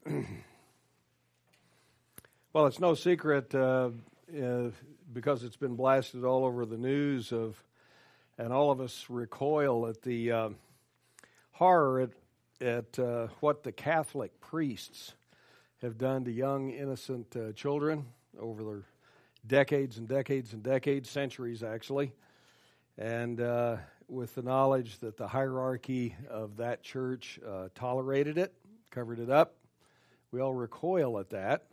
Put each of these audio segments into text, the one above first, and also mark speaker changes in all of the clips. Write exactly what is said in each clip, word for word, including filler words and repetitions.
Speaker 1: Well, it's no secret uh, uh, because it's been blasted all over the news of, and all of us recoil at the uh, horror at, at uh, what the Catholic priests have done to young, innocent uh, children over their decades and decades and decades, centuries actually, and uh, with the knowledge that the hierarchy of that church uh, tolerated it, covered it up. We all recoil at that.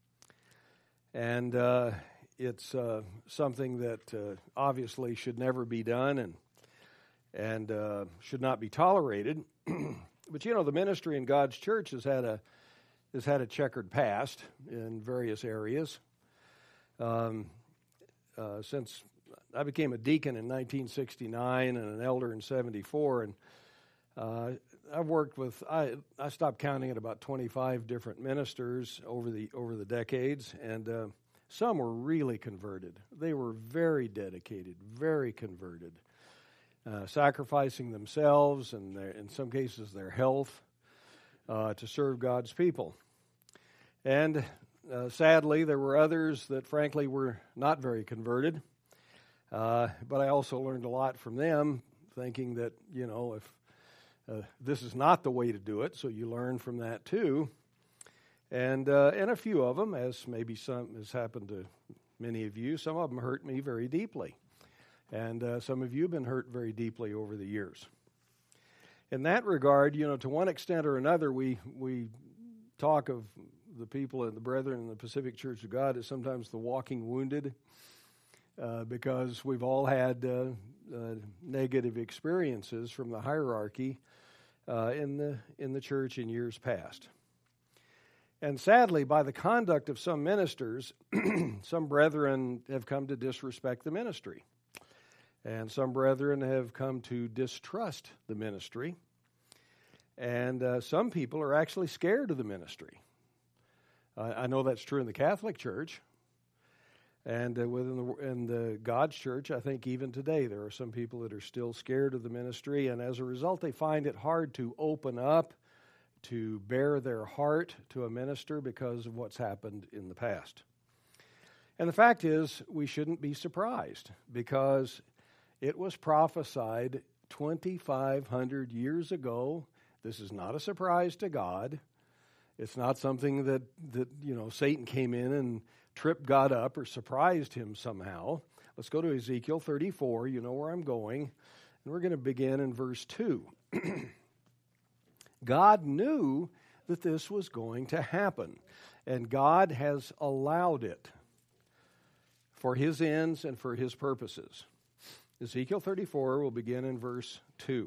Speaker 1: And uh, it's uh, something that uh, obviously should never be done and and uh, should not be tolerated. But you know, the ministry in God's church has had a has had a checkered past in various areas. Um, uh, since I became a deacon in nineteen sixty-nine and an elder in seventy-four, and uh, I've worked with I I stopped counting at about twenty-five different ministers over the over the decades, and uh, some were really converted. They were very dedicated, very converted, uh, sacrificing themselves and their, in some cases their health uh, to serve God's people. And uh, sadly, there were others that frankly were not very converted. Uh, but I also learned a lot from them, thinking that you know if Uh, this is not the way to do it, so you learn from that too. And uh, and a few of them, as maybe some has happened to many of you, some of them hurt me very deeply. And uh, some of you have been hurt very deeply over the years. In that regard, you know, to one extent or another, we we talk of the people and the brethren in the Pacific Church of God as sometimes the walking wounded, uh, because we've all had uh, uh, negative experiences from the hierarchy Uh, in the in the church in years past. And sadly, by the conduct of some ministers, some brethren have come to disrespect the ministry. And some brethren have come to distrust the ministry. And uh, some people are actually scared of the ministry. Uh, I know that's true in the Catholic Church. And uh, within the, in the God's church, I think even today there are some people that are still scared of the ministry, and as a result they find it hard to open up, to bare their heart to a minister because of what's happened in the past. And the fact is, we shouldn't be surprised, because it was prophesied twenty-five hundred years ago. This is not a surprise to God. It's not something that, that you know, Satan came in and tripped God up or surprised him somehow. Let's go to Ezekiel thirty-four. You know where I'm going. And we're going to begin in verse two. God knew that this was going to happen, and God has allowed it for his ends and for his purposes. Ezekiel thirty-four will begin in verse two.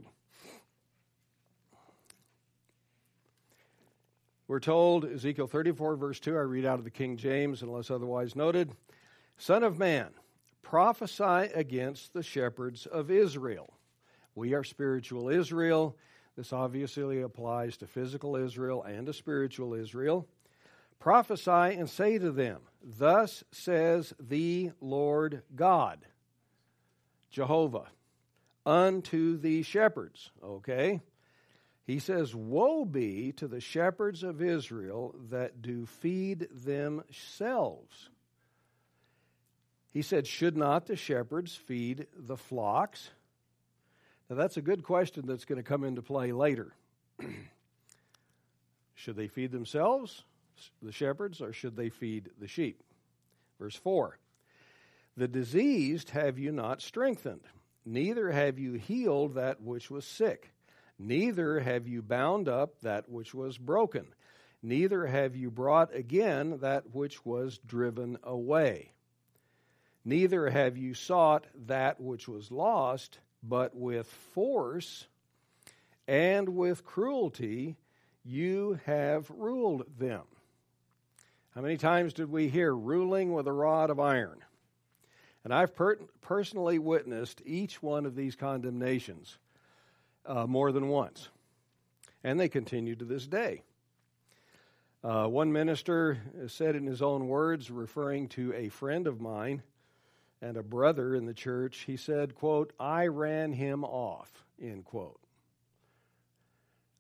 Speaker 1: We're told, Ezekiel thirty-four, verse two, I read out of the King James, unless otherwise noted, Son of man, prophesy against the shepherds of Israel. We are spiritual Israel. This obviously applies to physical Israel and to spiritual Israel. Prophesy and say to them, Thus says the Lord God, Jehovah, unto the shepherds. Okay? He says, Woe be to the shepherds of Israel that do feed themselves. He said, Should not the shepherds feed the flocks? Now that's a good question that's going to come into play later. Should they feed themselves, the shepherds, or should they feed the sheep? Verse four, The diseased have you not strengthened, neither have you healed that which was sick. Neither have you bound up that which was broken. Neither have you brought again that which was driven away. Neither have you sought that which was lost, but with force and with cruelty you have ruled them. How many times did we hear ruling with a rod of iron? And I've per- personally witnessed each one of these condemnations Uh, more than once. And they continue to this day. Uh, one minister said in his own words, referring to a friend of mine and a brother in the church, he said, quote, I ran him off, end quote.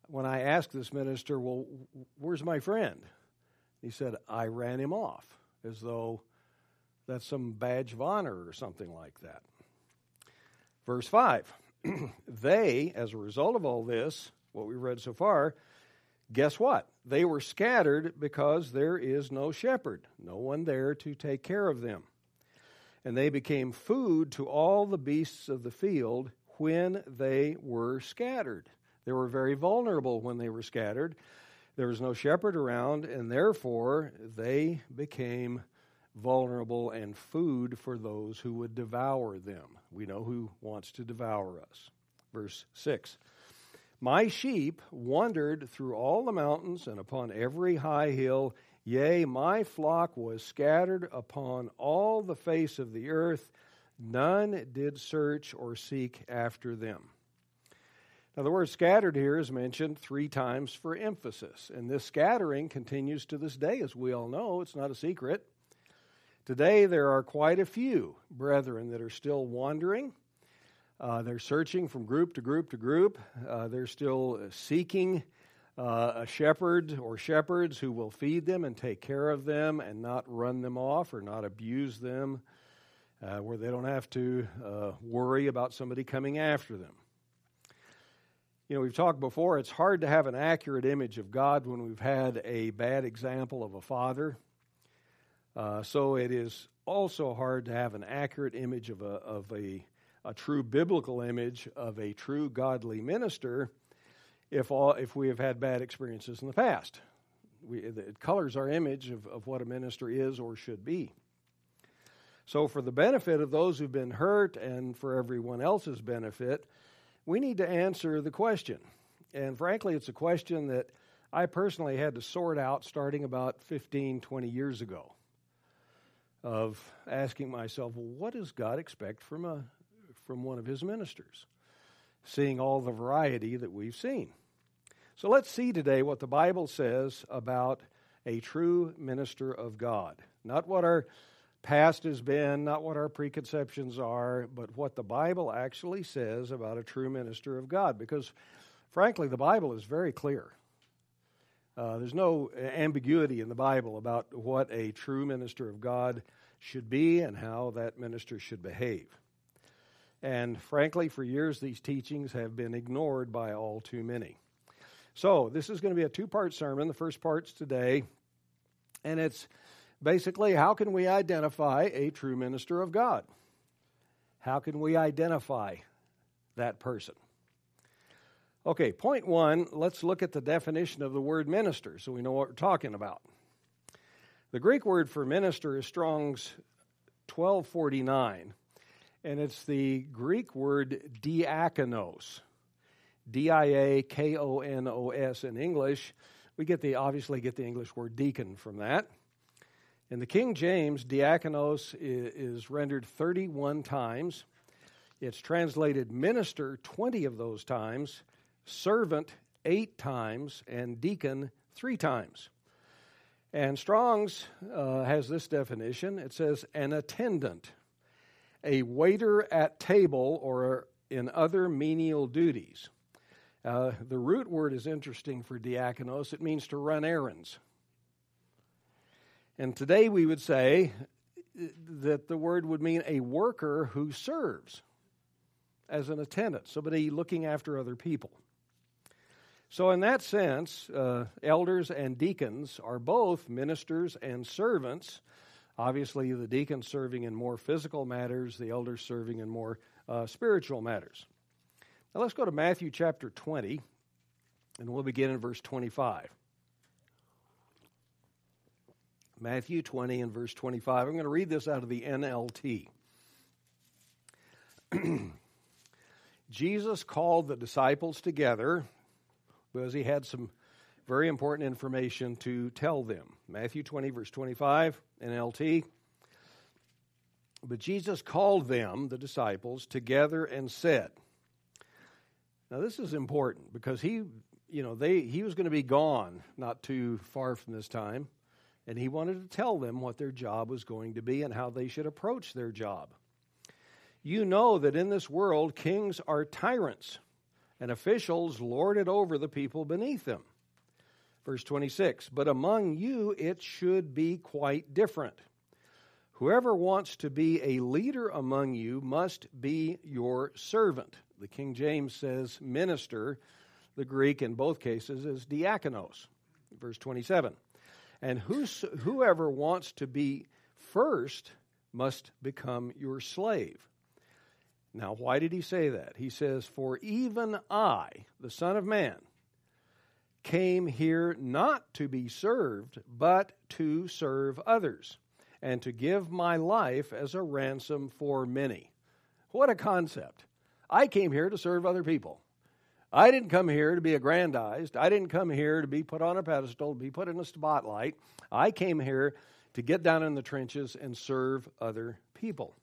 Speaker 1: when I asked this minister, well, where's my friend? He said, I ran him off, as though that's some badge of honor or something like that. Verse five, they, as a result of all this, what we've read so far, guess what? They were scattered because there is no shepherd, no one there to take care of them. And they became food to all the beasts of the field when they were scattered. They were very vulnerable when they were scattered. There was no shepherd around, and therefore they became vulnerable and food for those who would devour them. We know who wants to devour us. Verse six. My sheep wandered through all the mountains and upon every high hill. Yea, my flock was scattered upon all the face of the earth. None did search or seek after them. Now, the word scattered here is mentioned three times for emphasis. And this scattering continues to this day, as we all know. It's not a secret. Today, there are quite a few brethren that are still wandering. Uh, they're searching from group to group to group. Uh, they're still seeking uh, a shepherd or shepherds who will feed them and take care of them and not run them off or not abuse them, uh, where they don't have to uh, worry about somebody coming after them. You know, we've talked before, it's hard to have an accurate image of God when we've had a bad example of a father. Uh, so it is also hard to have an accurate image of a of a, a true biblical image of a true godly minister if all if we have had bad experiences in the past. We, it colors our image of, of what a minister is or should be. So for the benefit of those who've been hurt and for everyone else's benefit, we need to answer the question. And frankly, it's a question that I personally had to sort out starting about fifteen, twenty years ago, of asking myself, well, what does God expect from a from one of his ministers? Seeing all the variety that we've seen. So let's see today what the Bible says about a true minister of God. Not what our past has been, not what our preconceptions are, but what the Bible actually says about a true minister of God. Because, frankly, the Bible is very clear. Uh, there's no ambiguity in the Bible about what a true minister of God should be and how that minister should behave. And, frankly, for years, these teachings have been ignored by all too many. So, this is going to be a two-part sermon. The first part's today, and it's basically, how can we identify a true minister of God? How can we identify that person? Okay, point one, let's look at the definition of the word minister so we know what we're talking about. The Greek word for minister is Strong's twelve forty-nine, and it's the Greek word diakonos, D I A K O N O S in English. We get the obviously get the English word deacon from that. In the King James, diakonos is rendered thirty-one times. It's translated minister twenty of those times, servant eight times, and deacon three times. And Strong's uh, has this definition. It says, an attendant, a waiter at table or in other menial duties. Uh, the root word is interesting for diakonos. It means to run errands. And today we would say that the word would mean a worker who serves as an attendant, somebody looking after other people. So in that sense, uh, elders and deacons are both ministers and servants. Obviously, the deacons serving in more physical matters, the elders serving in more uh, spiritual matters. Now let's go to Matthew chapter twenty, and we'll begin in verse twenty-five. Matthew twenty and verse twenty-five. I'm going to read this out of the N L T. Jesus called the disciples together because he had some very important information to tell them. Matthew twenty, verse twenty-five, N L T. But Jesus called them, the disciples, together and said. Now this is important because he, you know, they he was going to be gone not too far from this time. And he wanted to tell them what their job was going to be and how they should approach their job. You know that in this world, kings are tyrants, and officials lord it over the people beneath them. Verse twenty-six, but among you it should be quite different. Whoever wants to be a leader among you must be your servant. The King James says minister. The Greek in both cases is diakonos. Verse twenty-seven, and whos, whoever wants to be first must become your slave. Now, why did he say that? He says, for even I, the Son of Man, came here not to be served, but to serve others, and to give my life as a ransom for many. What a concept. I came here to serve other people. I didn't come here to be aggrandized. I didn't come here to be put on a pedestal, to be put in a spotlight. I came here to get down in the trenches and serve other people.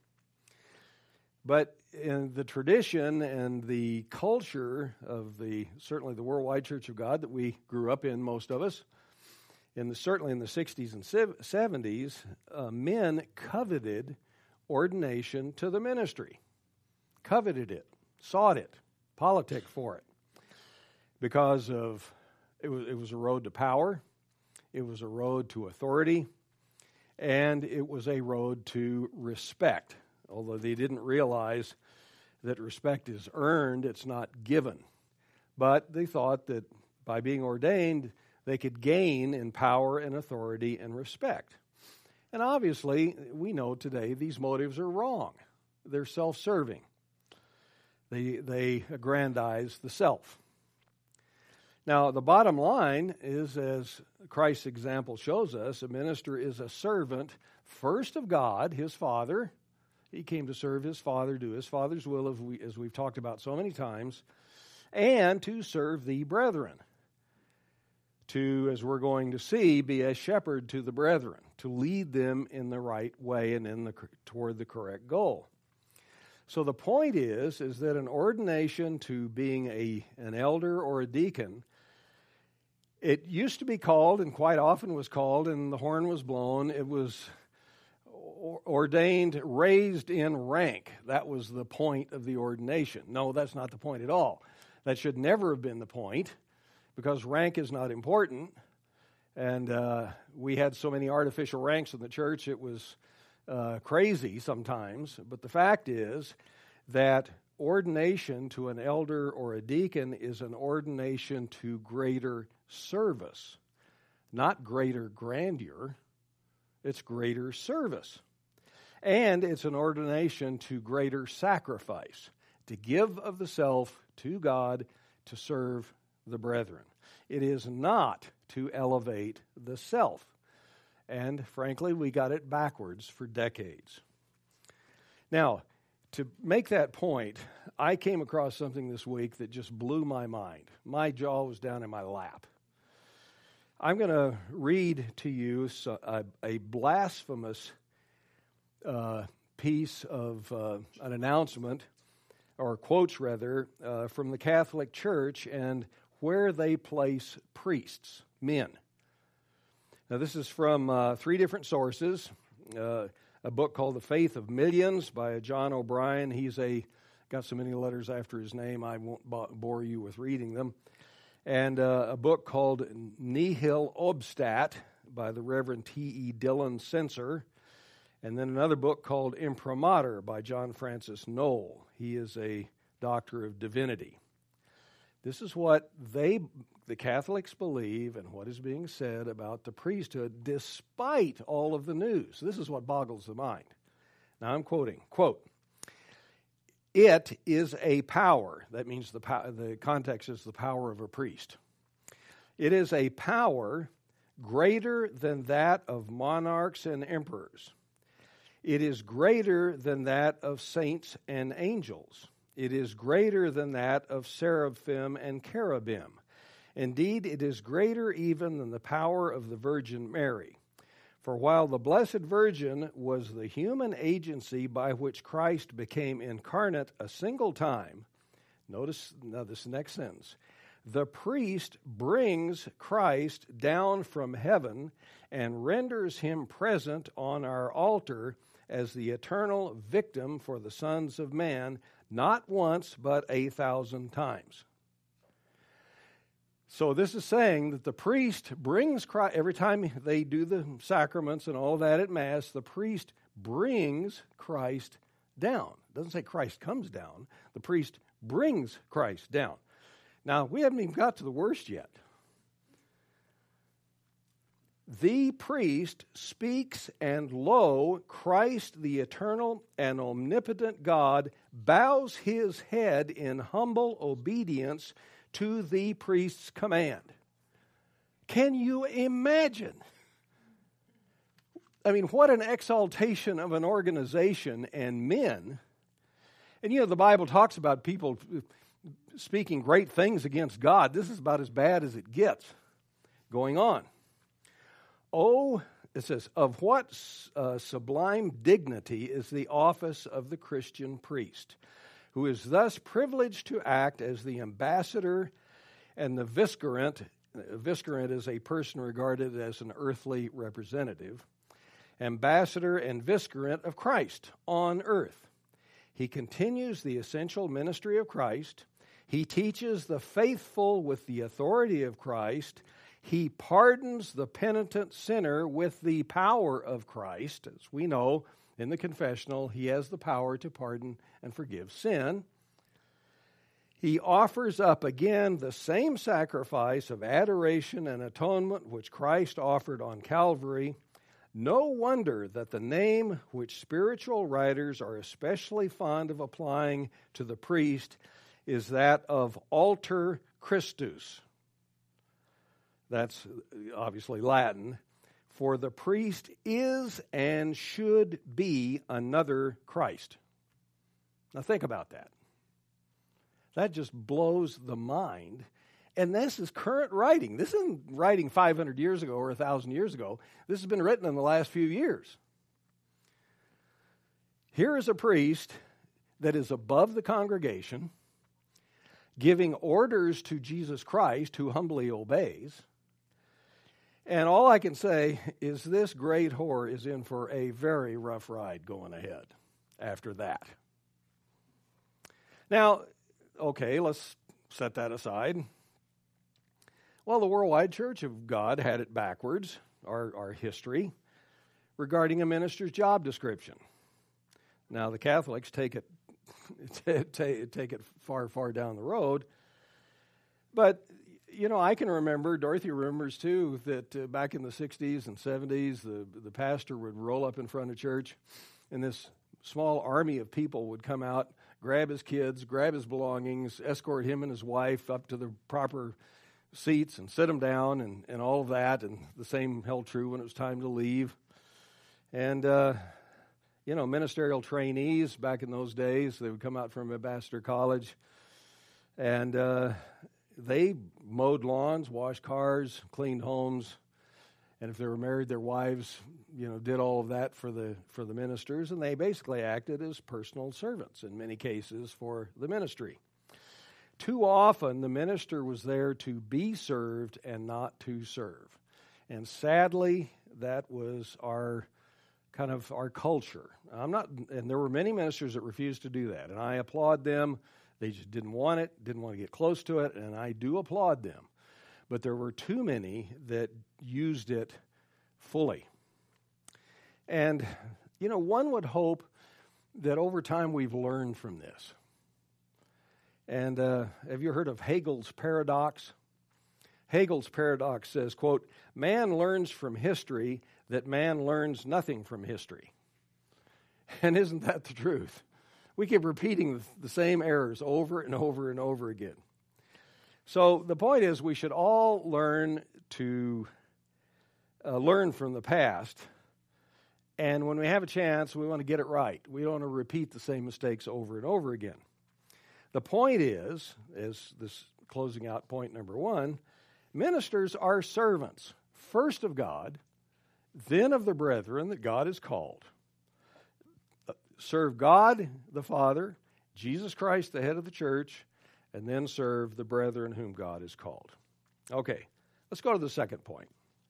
Speaker 1: But in the tradition and the culture of the, certainly the Worldwide Church of God that we grew up in, most of us, in the, certainly in the sixties and seventies, uh, men coveted ordination to the ministry. Coveted it, sought it, politic for it. Because of, it was, it was a road to power, it was a road to authority, and it was a road to respect. Although they didn't realize that respect is earned, it's not given. But they thought that by being ordained, they could gain in power and authority and respect. And obviously, we know today these motives are wrong. They're self-serving. They, they aggrandize the self. Now, the bottom line is, as Christ's example shows us, a minister is a servant, first of God, his Father. He came to serve his Father, do his Father's will, as, we, as we've talked about so many times, and to serve the brethren. To, as we're going to see, be a shepherd to the brethren, to lead them in the right way and in the toward the correct goal. So the point is, is that an ordination to being a an elder or a deacon, it used to be called, and quite often was called, and the horn was blown, it was ordained, raised in rank. That was the point of the ordination. No, that's not the point at all. That should never have been the point, because rank is not important. And uh, we had so many artificial ranks in the church, it was uh, crazy sometimes. But the fact is that ordination to an elder or a deacon is an ordination to greater service, not greater grandeur. It's greater service. And it's an ordination to greater sacrifice, to give of the self to God to serve the brethren. It is not to elevate the self. And frankly, we got it backwards for decades. Now, to make that point, I came across something this week that just blew my mind. My jaw was down in my lap. I'm going to read to you a, a blasphemous uh, piece of uh, an announcement, or quotes rather, uh, from the Catholic Church and where they place priests, men. Now this is from uh, three different sources. Uh, a book called The Faith of Millions by John O'Brien. He's a got so many letters after his name, I won't bore you with reading them. And uh, a book called Nihil Obstat by the Reverend T E Dillon Censor. And then another book called Imprimatur by John Francis Knoll. He is a doctor of divinity. This is what they, the Catholics, believe and what is being said about the priesthood despite all of the news. This is what boggles the mind. Now I'm quoting, quote, "It is a power," that means the pow- the context is the power of a priest. "It is a power greater than that of monarchs and emperors. It is greater than that of saints and angels. It is greater than that of seraphim and cherubim. Indeed, it is greater even than the power of the Virgin Mary. For while the Blessed Virgin was the human agency by which Christ became incarnate a single time," notice now this next sentence, "the priest brings Christ down from heaven and renders him present on our altar as the eternal victim for the sons of man, not once but a thousand times." So this is saying that the priest brings Christ, every time they do the sacraments and all of that at Mass, the priest brings Christ down. It doesn't say Christ comes down. The priest brings Christ down. Now, we haven't even got to the worst yet. The priest speaks, and lo, Christ, the eternal and omnipotent God, bows his head in humble obedience to the priest's command. Can you imagine? I mean, what an exaltation of an organization and men. And you know, the Bible talks about people speaking great things against God. This is about as bad as it gets going on. Oh, it says, of what uh, sublime dignity is the office of the Christian priest, who is thus privileged to act as the ambassador and the vicegerent. Vicegerent is a person regarded as an earthly representative. Ambassador and vicegerent of Christ on earth. He continues the essential ministry of Christ. He teaches the faithful with the authority of Christ. He pardons the penitent sinner with the power of Christ. As we know in the confessional, he has the power to pardon and forgive sin. He offers up again the same sacrifice of adoration and atonement which Christ offered on Calvary. No wonder that the name which spiritual writers are especially fond of applying to the priest is that of Alter Christus. That's obviously Latin. For the priest is and should be another Christ. Now think about that. That just blows the mind. And this is current writing. This isn't writing five hundred years ago or one thousand years ago. This has been written in the last few years. Here is a priest that is above the congregation, giving orders to Jesus Christ, who humbly obeys. And all I can say is this great whore is in for a very rough ride going ahead after that. Now, okay, let's set that aside. Well, the Worldwide Church of God had it backwards, our, our history, regarding a minister's job description. Now, the Catholics take it take it far, far down the road. But, you know, I can remember, Dorothy remembers too, that uh, back in the sixties and seventies, the, the pastor would roll up in front of church, and this small army of people would come out, grab his kids, grab his belongings, escort him and his wife up to the proper seats and sit them down and, and all of that. And the same held true when it was time to leave. And, uh, you know, ministerial trainees back in those days, they would come out from Ambassador College, and uh, they mowed lawns, washed cars, cleaned homes, and if they were married, their wives, you know, did all of that for the for the ministers, and they basically acted as personal servants in many cases for the ministry. Too often, the minister was there to be served and not to serve, and sadly, that was our kind of our culture. I'm not, and there were many ministers that refused to do that, and I applaud them. They just didn't want it, didn't want to get close to it, and I do applaud them. But there were too many that used it fully. And, you know, one would hope that over time we've learned from this. And uh, have you heard of Hegel's paradox? Hegel's paradox says, quote, "Man learns from history that man learns nothing from history." And isn't that the truth? We keep repeating the same errors over and over and over again. So the point is, we should all learn to uh, learn from the past. And when we have a chance, we want to get it right. We don't want to repeat the same mistakes over and over again. The point is, as this closing out point number one, ministers are servants, first of God, then of the brethren that God has called. Serve God the Father, Jesus Christ the head of the church, and then serve the brethren whom God has called. Okay, let's go to the second point.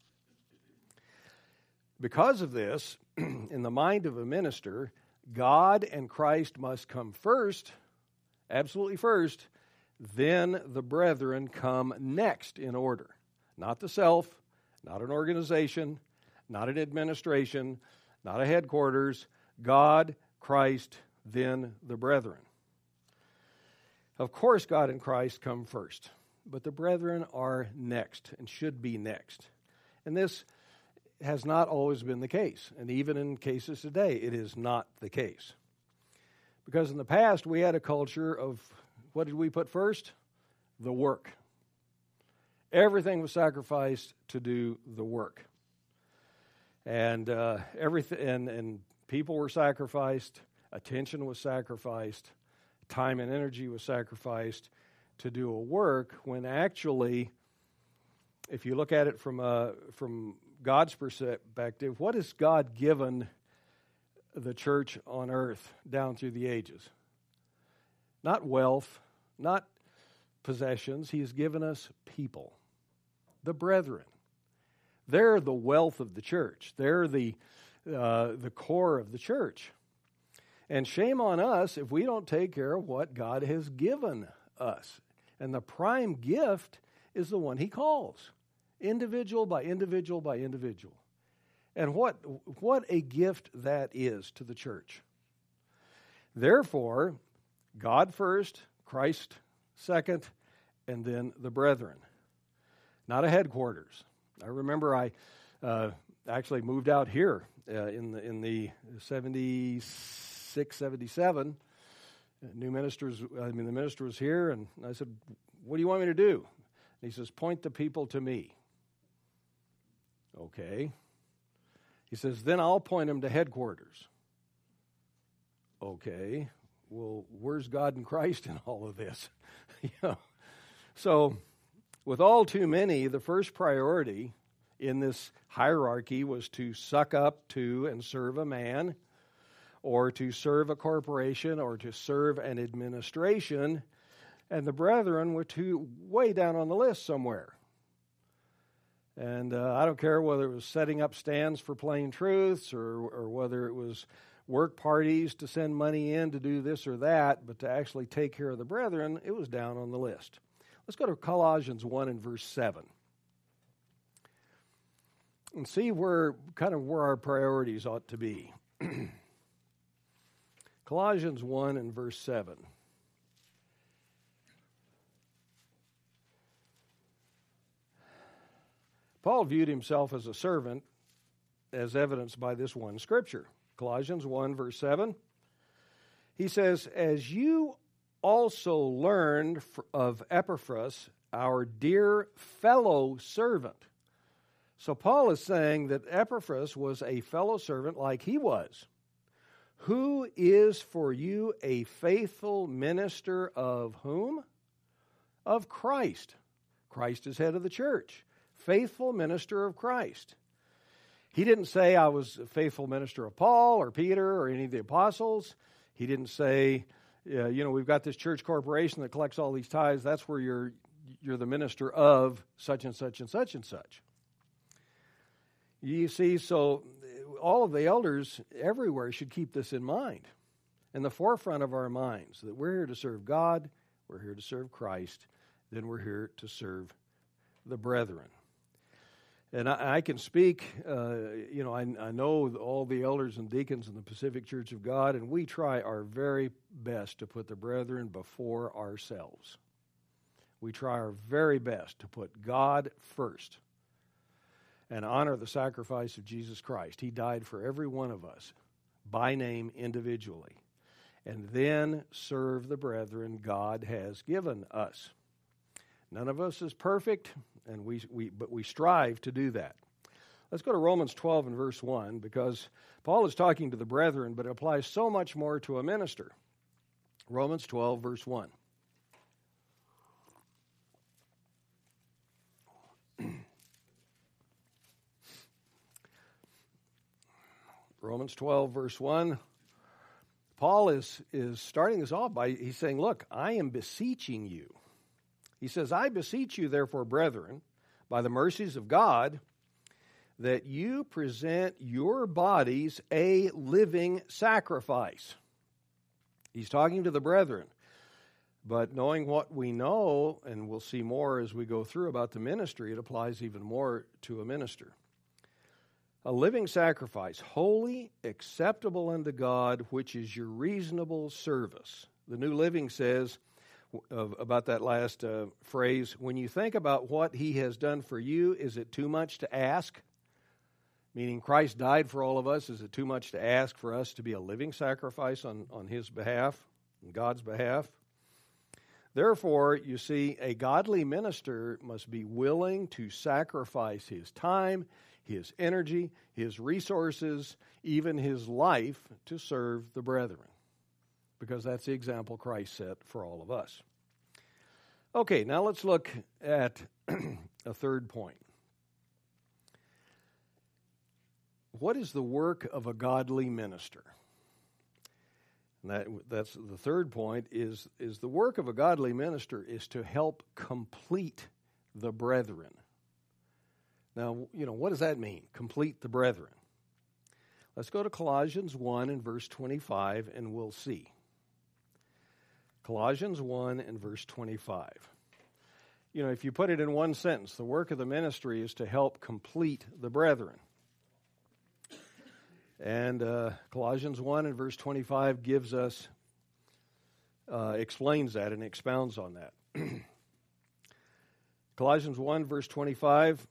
Speaker 1: Because of this, in the mind of a minister, God and Christ must come first, absolutely first, then the brethren come next in order. Not the self, not an organization, not an administration, not a headquarters. God, Christ, then the brethren. Of course, God and Christ come first, but the brethren are next and should be next. And this has not always been the case. And even in cases today, it is not the case. Because in the past, we had a culture of, what did we put first? The work. Everything was sacrificed to do the work. And uh, everything, and, and people were sacrificed, attention was sacrificed, time and energy was sacrificed to do a work, when actually, if you look at it from a, from God's perspective, what has God given the church on earth down through the ages? Not wealth, not possessions. He has given us people, the brethren. They're the wealth of the church. They're the uh, the core of the church. And shame on us if we don't take care of what God has given us. And the prime gift is the one He calls, individual by individual by individual. And what what a gift that is to the church. Therefore, God first, Christ second, and then the brethren. Not a headquarters. I remember I uh, actually moved out here uh, in the in the seventy-six, seventy-seven. New ministers, I mean, the minister was here, and I said, "What do you want me to do?" And he says, "Point the people to me." Okay. He says, "Then I'll point them to headquarters." Okay. Well, where's God and Christ in all of this? you know. So, with all too many, the first priority in this hierarchy was to suck up to and serve a man, or to serve a corporation, or to serve an administration, and the brethren were too way down on the list somewhere. And uh, I don't care whether it was setting up stands for plain truths, or, or whether it was work parties to send money in to do this or that, but to actually take care of the brethren, it was down on the list. Let's go to Colossians one and verse seven. And see where, kind of where our priorities ought to be. Colossians one and verse seven. Paul viewed himself as a servant, as evidenced by this one scripture. Colossians one, verse seven. He says, "As you also learned of Epaphras, our dear fellow servant." So Paul is saying that Epaphras was a fellow servant like he was, who is for you a faithful minister of whom? Of Christ. Christ is head of the church. Faithful minister of Christ. He didn't say, "I was a faithful minister of Paul or Peter or any of the apostles." He didn't say, uh, you know, we've got this church corporation that collects all these tithes. That's where you're you're the minister of such and such and such and such. You see, so all of the elders everywhere should keep this in mind, in the forefront of our minds, that we're here to serve God, we're here to serve Christ, then we're here to serve the brethren. And I, I can speak, uh, you know, I, I know all the elders and deacons in the Pacific Church of God, and we try our very best to put the brethren before ourselves. We try our very best to put God first and honor the sacrifice of Jesus Christ. He died for every one of us, by name, individually, and then serve the brethren God has given us. None of us is perfect, and we, we but we strive to do that. Let's go to Romans twelve and verse one, because Paul is talking to the brethren, but it applies so much more to a minister. Romans twelve, verse one. Romans twelve, verse one. Paul is, is starting this off by, he's saying, look, I am beseeching you. He says, "I beseech you, therefore, brethren, by the mercies of God, that you present your bodies a living sacrifice." He's talking to the brethren. But knowing what we know, and we'll see more as we go through about the ministry, it applies even more to a minister. A living sacrifice, holy, acceptable unto God, which is your reasonable service. The New Living says uh, about that last uh, phrase, when you think about what he has done for you, is it too much to ask? Meaning Christ died for all of us. Is it too much to ask for us to be a living sacrifice on, on his behalf, on God's behalf? Therefore, you see, a godly minister must be willing to sacrifice his time, his energy, his resources, even his life to serve the brethren, because that's the example Christ set for all of us. Okay, now let's look at a third point. What is the work of a godly minister? And that, that's the third point, is, is the work of a godly minister is to help complete the brethren. Now, you know, what does that mean, complete the brethren? Let's go to Colossians one and verse twenty-five, and we'll see. Colossians one and verse twenty-five. You know, if you put it in one sentence, the work of the ministry is to help complete the brethren. And uh, Colossians one and verse twenty-five gives us, uh, explains that and expounds on that. Colossians one verse twenty-five,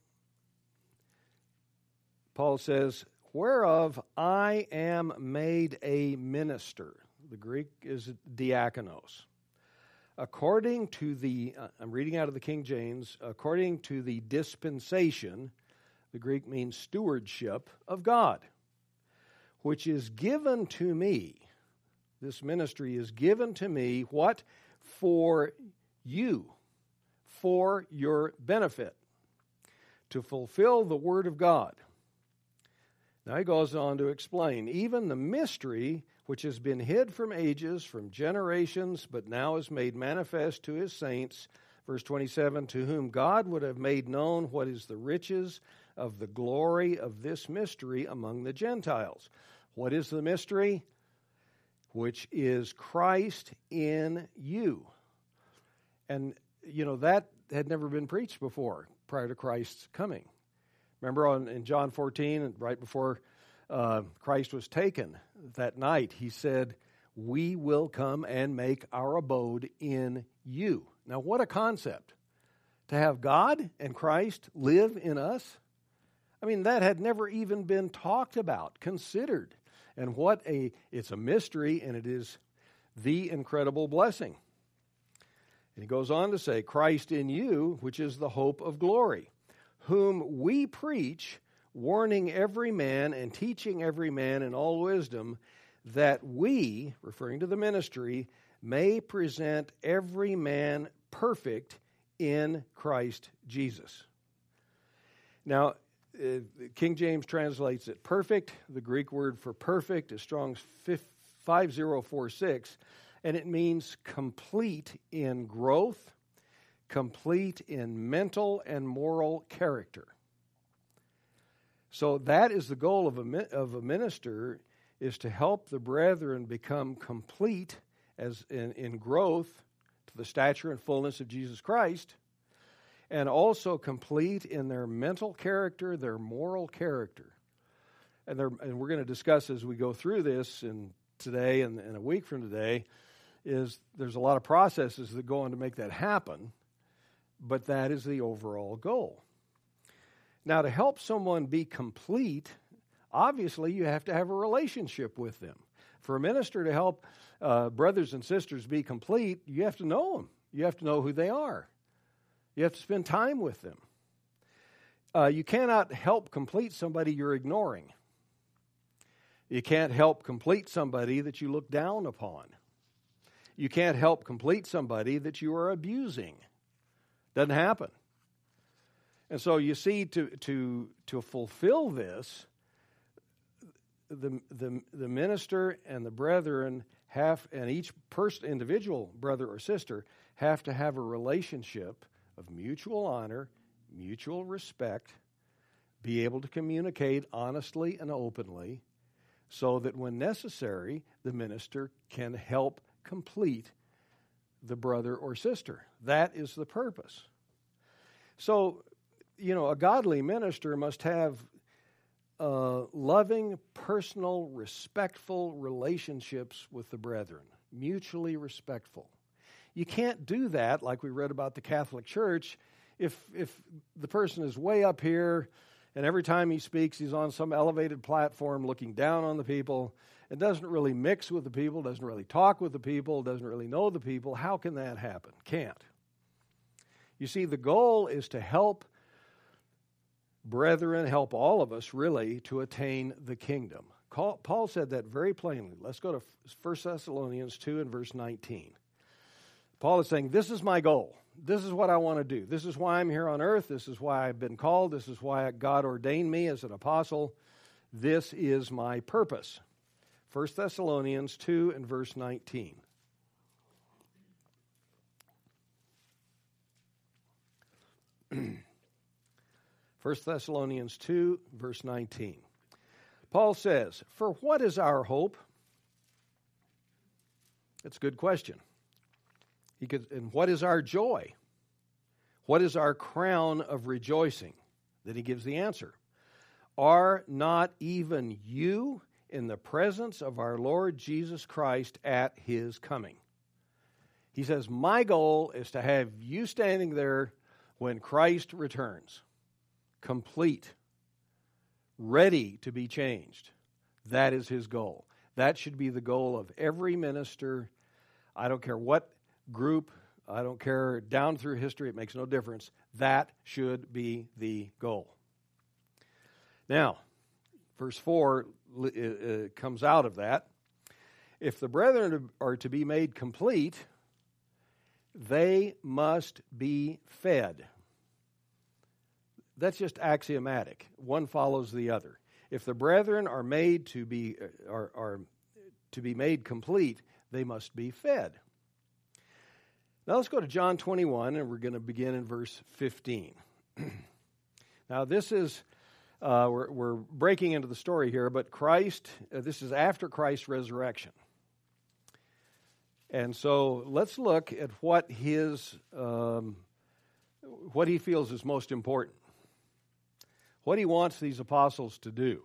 Speaker 1: Paul says, whereof I am made a minister. The Greek is diakonos. According to the, uh, I'm reading out of the King James, according to the dispensation, the Greek means stewardship of God, which is given to me. This ministry is given to me, what? For you, for your benefit, to fulfill the word of God. Now he goes on to explain, even the mystery which has been hid from ages, from generations, but now is made manifest to his saints. Verse twenty-seven, to whom God would have made known what is the riches of the glory of this mystery among the Gentiles. What is the mystery? Which is Christ in you. And, you know, that had never been preached before, prior to Christ's coming. Remember on, in John fourteen, right before uh, Christ was taken, that night, he said, we will come and make our abode in you. Now, what a concept. To have God and Christ live in us. I mean, that had never even been talked about, considered. And what a, it's a mystery, and it is the incredible blessing. And he goes on to say, Christ in you, which is the hope of glory, whom we preach, warning every man and teaching every man in all wisdom, that we, referring to the ministry, may present every man perfect in Christ Jesus. Now, uh, King James translates it perfect. The Greek word for perfect is Strong's five thousand forty-six, and it means complete in growth, complete in mental and moral character. So that is the goal of a, of a minister, is to help the brethren become complete as in, in growth to the stature and fullness of Jesus Christ, and also complete in their mental character, their moral character. And, and we're going to discuss as we go through this in today and, and a week from today, is there's a lot of processes that go on to make that happen, but that is the overall goal. Now, to help someone be complete, obviously you have to have a relationship with them. For a minister to help uh, brothers and sisters be complete, you have to know them. You have to know who they are. You have to spend time with them. Uh, you cannot help complete somebody you're ignoring. You can't help complete somebody that you look down upon. You can't help complete somebody that you are abusing. Doesn't happen. And so you see, to to to fulfill this, the the the minister and the brethren have, and each person, individual brother or sister, have to have a relationship of mutual honor, mutual respect, be able to communicate honestly and openly, so that when necessary, the minister can help complete the brother or sister. That is the purpose. So, you know, a godly minister must have uh, loving, personal, respectful relationships with the brethren, mutually respectful. You can't do that, like we read about the Catholic Church, if if the person is way up here and every time he speaks he's on some elevated platform looking down on the people and doesn't really mix with the people, doesn't really talk with the people, doesn't really know the people. How can that happen? Can't. You see, the goal is to help brethren, help all of us really to attain the kingdom. Paul said that very plainly. Let's go to First Thessalonians two and verse nineteen. Paul is saying, this is my goal. This is what I want to do. This is why I'm here on earth. This is why I've been called. This is why God ordained me as an apostle. This is my purpose. First Thessalonians two and verse nineteen. First Thessalonians two, verse nineteen. Paul says, for what is our hope? That's a good question. He could, and what is our joy? What is our crown of rejoicing? Then he gives the answer. Are not even you in the presence of our Lord Jesus Christ at his coming? He says, my goal is to have you standing there when Christ returns, complete, ready to be changed. That is his goal. That should be the goal of every minister. I don't care what group, I don't care, down through history, it makes no difference. That should be the goal. Now, verse four uh, comes out of that. If the brethren are to be made complete, they must be fed. That's just axiomatic. One follows the other. If the brethren are made to be are, are to be made complete, they must be fed. Now let's go to John twenty-one, and we're going to begin in verse fifteen. Now this is, uh, we're, we're breaking into the story here, but Christ, uh, this is after Christ's resurrection. And so let's look at what his, um, what he feels is most important. What he wants these apostles to do.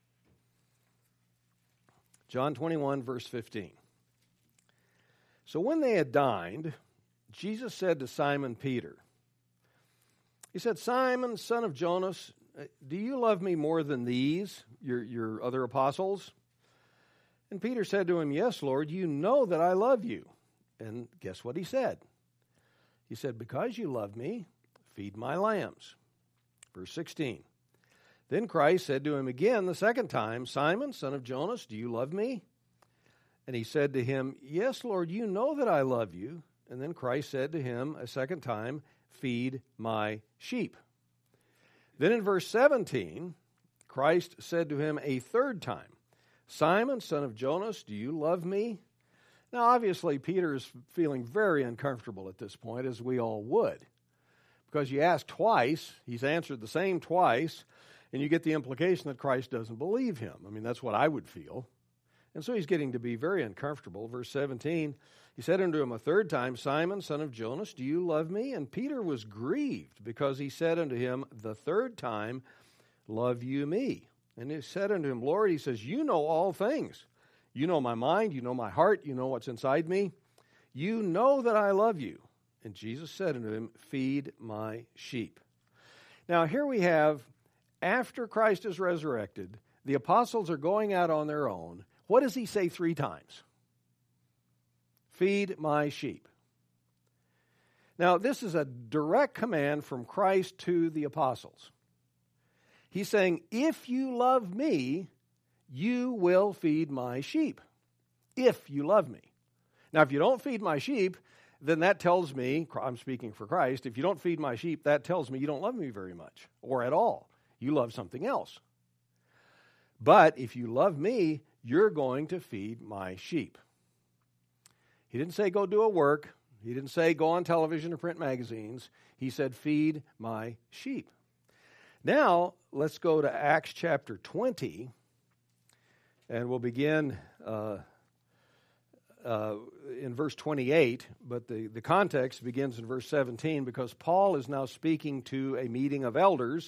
Speaker 1: John twenty-one, verse fifteen. So when they had dined, Jesus said to Simon Peter, he said, Simon, son of Jonas, do you love me more than these, your, your other apostles? And Peter said to him, yes, Lord, you know that I love you. And guess what he said? He said, because you love me, feed my lambs. Verse sixteen. Then Christ said to him again the second time, Simon, son of Jonas, do you love me? And he said to him, yes, Lord, you know that I love you. And then Christ said to him a second time, feed my sheep. Then in verse seventeen, Christ said to him a third time, Simon, son of Jonas, do you love me? Now, obviously, Peter is feeling very uncomfortable at this point, as we all would. Because you ask twice, he's answered the same twice, and you get the implication that Christ doesn't believe him. I mean, that's what I would feel. And so he's getting to be very uncomfortable. Verse seventeen, he said unto him a third time, Simon, son of Jonas, do you love me? And Peter was grieved, because he said unto him the third time, love you me? And he said unto him, Lord, he says, you know all things. You know my mind, you know my heart, you know what's inside me. You know that I love you. And Jesus said unto him, feed my sheep. Now here we have, after Christ is resurrected, the apostles are going out on their own. What does he say three times? Feed my sheep. Now, this is a direct command from Christ to the apostles. He's saying, if you love me, you will feed my sheep. If you love me. Now, if you don't feed my sheep, then that tells me, I'm speaking for Christ, if you don't feed my sheep, that tells me you don't love me very much, or at all. You love something else. But if you love me, you're going to feed my sheep. He didn't say go do a work. He didn't say go on television or print magazines. He said feed my sheep. Now, let's go to Acts chapter twenty, and we'll begin uh, uh, in verse twenty-eight, but the, the context begins in verse seventeen because Paul is now speaking to a meeting of elders.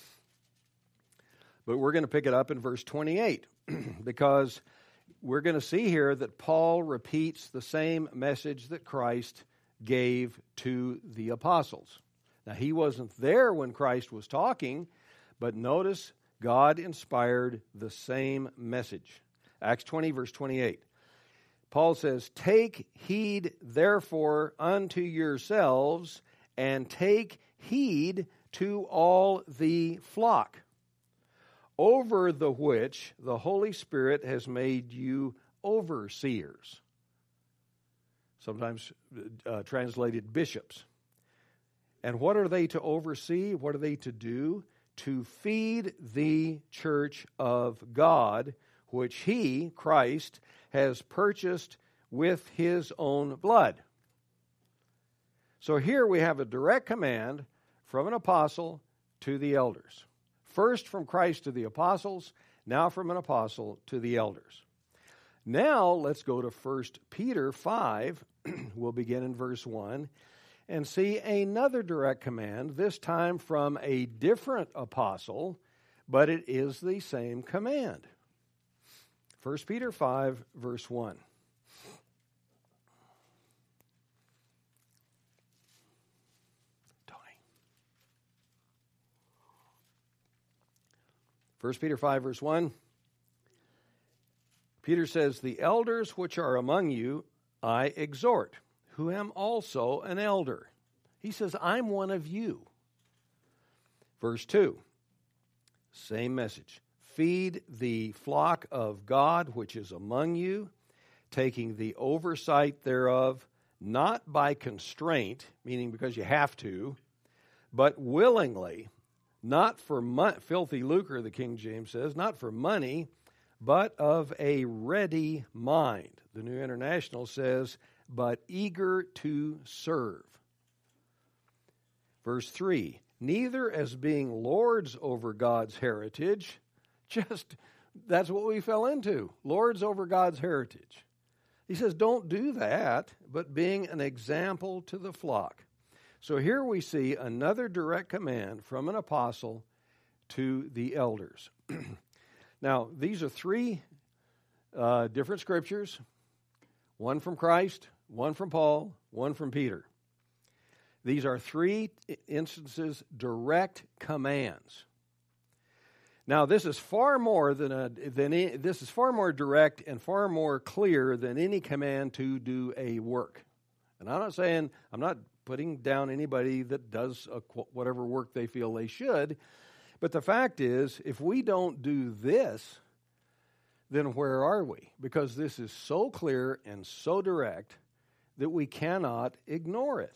Speaker 1: But we're going to pick it up in verse twenty-eight because we're going to see here that Paul repeats the same message that Christ gave to the apostles. Now, he wasn't there when Christ was talking, but notice God inspired the same message. Acts twenty, verse twenty-eight. Paul says, "Take heed, therefore, unto yourselves, and take heed to all the flock, over the which the Holy Spirit has made you overseers." Sometimes uh, translated bishops. And what are they to oversee? What are they to do? To feed the church of God, which he, Christ, has purchased with his own blood. So here we have a direct command from an apostle to the elders. First from Christ to the apostles, now from an apostle to the elders. Now let's go to First Peter five. We'll begin in verse one and see another direct command, this time from a different apostle, but it is the same command. First Peter five, verse one. Tony. First Peter five, verse one. Peter says, "The elders which are among you I exhort, who am also an elder." He says, I'm one of you. Verse two, same message. "Feed the flock of God which is among you, taking the oversight thereof, not by constraint," meaning because you have to, "but willingly, not for mo- filthy lucre," the King James says, "not for money, but of a ready mind." The New International says, "but eager to serve." Verse three, "Neither as being lords over God's heritage," just, that's what we fell into, lords over God's heritage. He says, don't do that, but being an example to the flock. So here we see another direct command from an apostle to the elders. Now, these are three uh, different scriptures, one from Christ, one from Paul, one from Peter. These are three instances, direct commands. Now, this is far more than a than any, this is far more direct and far more clear than any command to do a work. And I'm not saying, I'm not putting down anybody that does a, whatever work they feel they should, but the fact is, if we don't do this, then where are we? Because this is so clear and so direct that we cannot ignore it.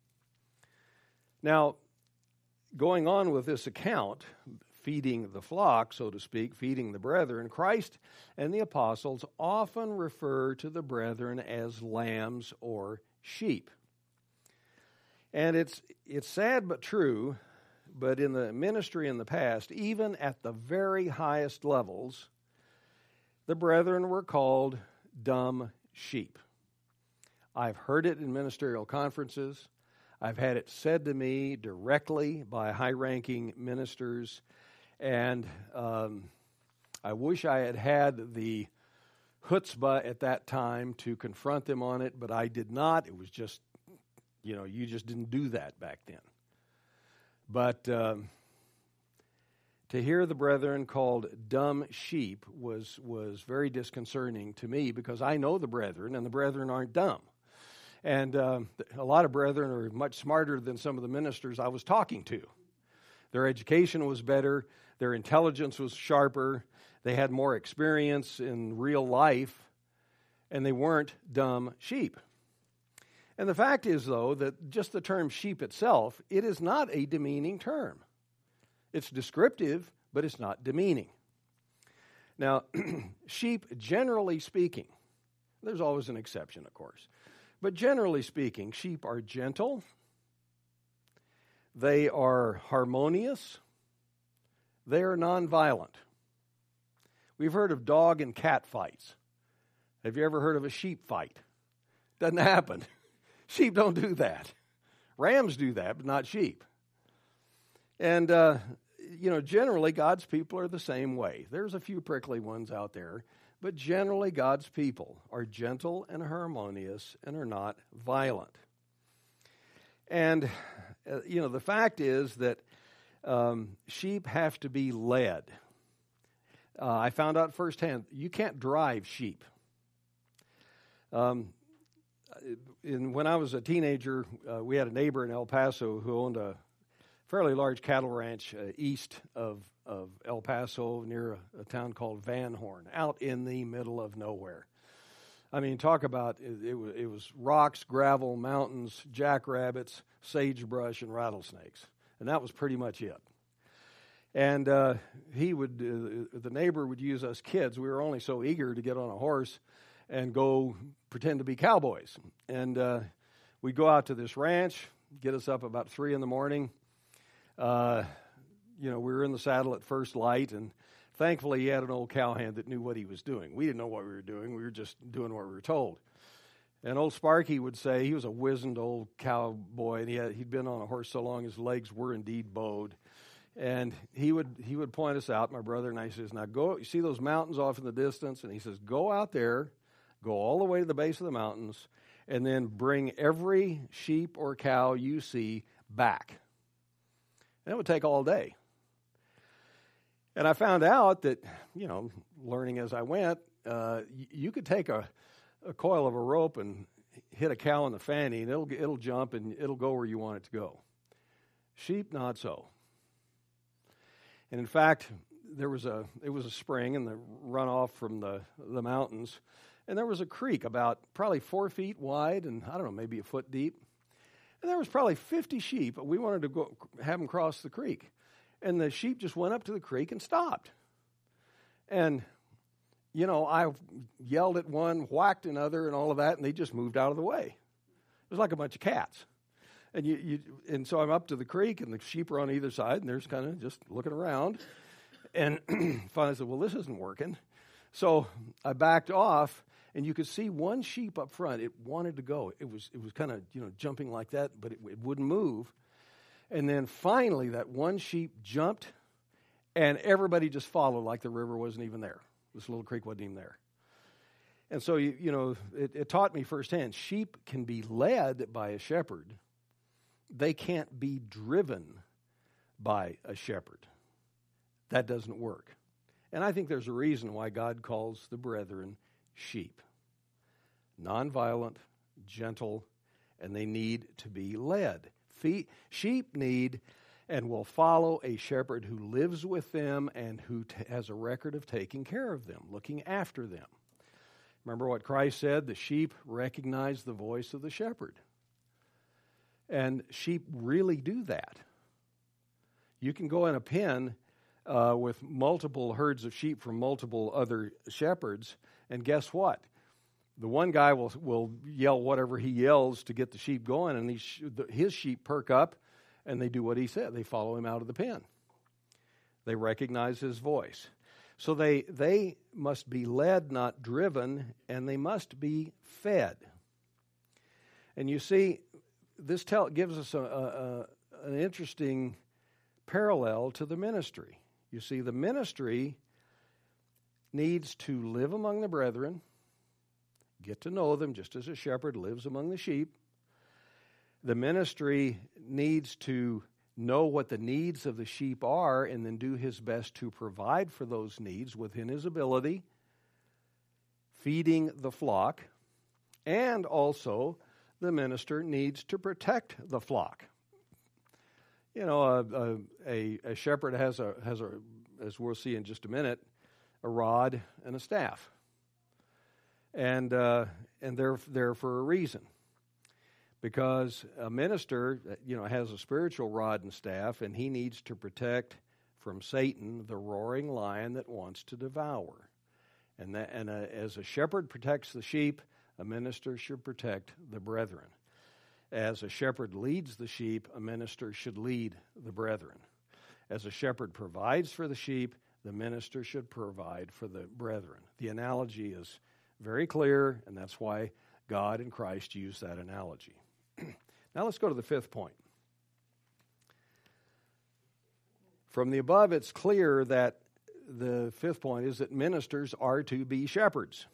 Speaker 1: Now, going on with this account, feeding the flock, so to speak, feeding the brethren, Christ and the apostles often refer to the brethren as lambs or sheep. And it's it's sad but true, but in the ministry in the past, even at the very highest levels, the brethren were called dumb sheep. I've heard it in ministerial conferences. I've had it said to me directly by high-ranking ministers, and um, I wish I had had the chutzpah at that time to confront them on it, but I did not. It was just, you know, you just didn't do that back then. But um, to hear the brethren called dumb sheep was, was very disconcerting to me because I know the brethren, and the brethren aren't dumb. And um, a lot of brethren are much smarter than some of the ministers I was talking to. Their education was better. Their intelligence was sharper. They had more experience in real life. And they weren't dumb sheep. And the fact is, though, that just the term sheep itself, it is not a demeaning term. It's descriptive, but it's not demeaning. Now, sheep, generally speaking, there's always an exception, of course. But generally speaking, sheep are gentle, they are harmonious, they are nonviolent. We've heard of dog and cat fights. Have you ever heard of a sheep fight? Doesn't happen. Sheep don't do that. Rams do that, but not sheep. And, uh, you know, generally God's people are the same way. There's a few prickly ones out there, but generally God's people are gentle and harmonious and are not violent. And, uh, you know, the fact is that um, sheep have to be led. Uh, I found out firsthand, you can't drive sheep. Um, in, when I was a teenager, uh, we had a neighbor in El Paso who owned a fairly large cattle ranch uh, east of, of El Paso near a, a town called Van Horn, out in the middle of nowhere. I mean, talk about, it, it, was, it was rocks, gravel, mountains, jackrabbits, sagebrush, and rattlesnakes. And that was pretty much it. And uh, he would, uh, the neighbor would use us kids. We were only so eager to get on a horse and go pretend to be cowboys. And uh, we'd go out to this ranch, get us up about three in the morning. Uh, you know, we were in the saddle at first light, and thankfully he had an old cowhand that knew what he was doing. We didn't know what we were doing. We were just doing what we were told. And old Sparky would say, he was a wizened old cowboy, and he had, he'd been on a horse so long his legs were indeed bowed. And he would he would point us out, my brother and I, he says, now go, you see those mountains off in the distance? And he says, go out there, go all the way to the base of the mountains, and then bring every sheep or cow you see back. And it would take all day. And I found out that, you know, learning as I went, uh, you, you could take a, a coil of a rope and hit a cow in the fanny, and it'll it'll jump and it'll go where you want it to go. Sheep, not so. And in fact, there was a it was a spring in the runoff from the, the mountains, and there was a creek about probably four feet wide and I don't know, maybe a foot deep. And there was probably fifty sheep. We wanted to go have them cross the creek. And the sheep just went up to the creek and stopped. And, you know, I yelled at one, whacked another, and all of that, and they just moved out of the way. It was like a bunch of cats. And you, you and so I'm up to the creek, and the sheep are on either side, and they're just kind of just looking around. And finally I said, well, this isn't working. So I backed off, and you could see one sheep up front. It wanted to go. It was it was kind of, you know, jumping like that, but it, it wouldn't move. And then finally that one sheep jumped, and everybody just followed like the river wasn't even there. This little creek wasn't even there. And so, you, you know, it, it taught me firsthand, sheep can be led by a shepherd. They can't be driven by a shepherd. That doesn't work. And I think there's a reason why God calls the brethren sheep. Nonviolent, gentle, and they need to be led. Fe- sheep need and will follow a shepherd who lives with them and who t- has a record of taking care of them, looking after them. Remember what Christ said? The sheep recognize the voice of the shepherd. And sheep really do that. You can go in a pen uh, with multiple herds of sheep from multiple other shepherds, and guess what? The one guy will will yell whatever he yells to get the sheep going, and these, his sheep perk up, and they do what he said. They follow him out of the pen. They recognize his voice. So they they must be led, not driven, and they must be fed. And you see, this tell, gives us a, a, a, an interesting parallel to the ministry. You see, the ministry needs to live among the brethren, get to know them just as a shepherd lives among the sheep. The ministry needs to know what the needs of the sheep are and then do his best to provide for those needs within his ability, feeding the flock, and also the minister needs to protect the flock. You know, a, a, a shepherd has a has a, as we'll see in just a minute, a rod and a staff, and uh, and they're there for a reason, because a minister, you know, has a spiritual rod and staff, and he needs to protect from Satan, the roaring lion that wants to devour, and that and a, as a shepherd protects the sheep, a minister should protect the brethren. As a shepherd leads the sheep, a minister should lead the brethren. As a shepherd provides for the sheep, the minister should provide for the brethren. The analogy is Very clear, and that's why God and Christ use that analogy. Now let's go to the fifth point. From the above, it's clear that the fifth point is that ministers are to be shepherds.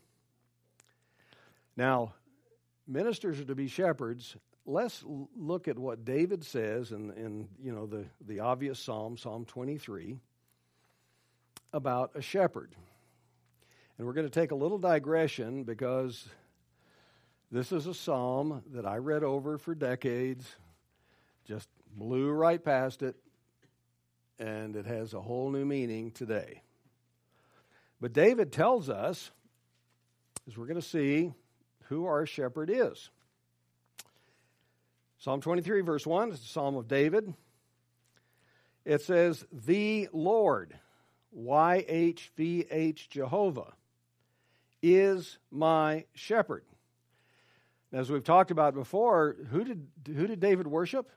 Speaker 1: Now, ministers are to be shepherds. Let's look at what David says in, in you know the, the obvious psalm, Psalm twenty-three, about a shepherd. And we're going to take a little digression because this is a psalm that I read over for decades, just blew right past it, and it has a whole new meaning today. But David tells us, as we're going to see, who our shepherd is. Psalm twenty-three, verse one, it's a psalm of David. It says, "The Lord," Y H V H, Jehovah, "is my shepherd." As we've talked about before, who did who did David worship?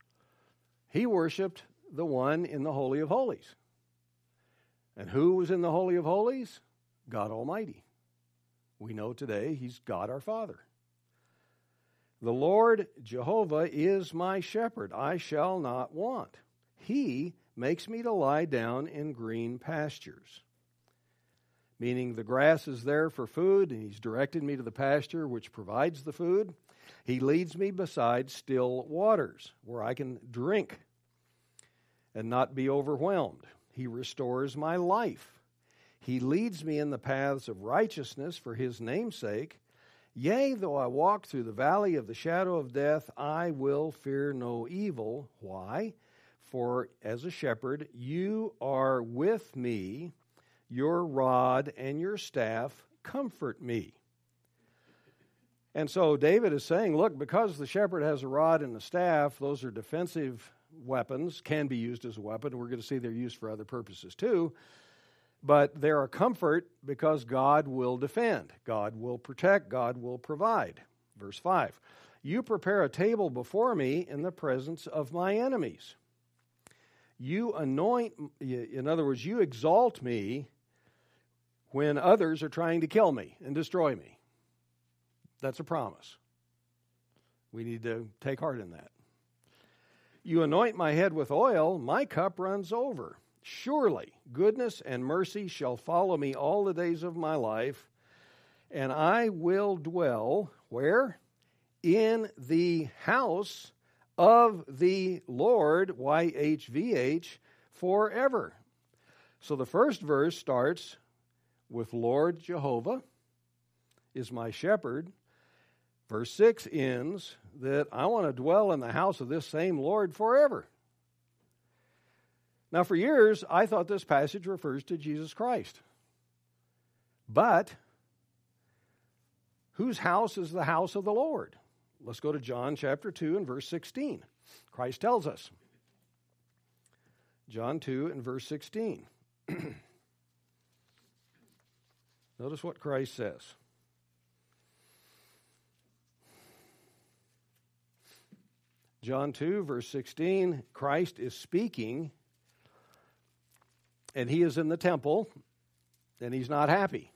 Speaker 1: He worshiped the one in the Holy of Holies. And who was in the Holy of Holies? God Almighty. We know today He's God our Father. "The Lord Jehovah is my shepherd, I shall not want. He makes me to lie down in green pastures." Meaning the grass is there for food, and He's directed me to the pasture which provides the food. He leads me beside still waters, where I can drink and not be overwhelmed. He restores my life. He leads me in the paths of righteousness for His name's sake. Yea, though I walk through the valley of the shadow of death, I will fear no evil. Why? For as a shepherd, you are with me. Your rod and your staff comfort me. And so David is saying, look, because the shepherd has a rod and a staff, those are defensive weapons, can be used as a weapon. We're going to see they're used for other purposes too. But they're a comfort because God will defend. God will protect. God will provide. Verse five, "You prepare a table before me in the presence of my enemies. You anoint," in other words, you exalt me when others are trying to kill me and destroy me. That's a promise. We need to take heart in that. "You anoint my head with oil, my cup runs over. Surely goodness and mercy shall follow me all the days of my life, and I will dwell," where? "In the house of the Lord," Y H V H, "forever." So the first verse starts with Lord Jehovah is my shepherd. Verse six ends that I want to dwell in the house of this same Lord forever. Now, for years, I thought this passage refers to Jesus Christ. But whose house is the house of the Lord? Let's go to John chapter two and verse sixteen. Christ tells us. John two and verse sixteen. Notice what Christ says. John two, verse sixteen, Christ is speaking, and He is in the temple, and He's not happy.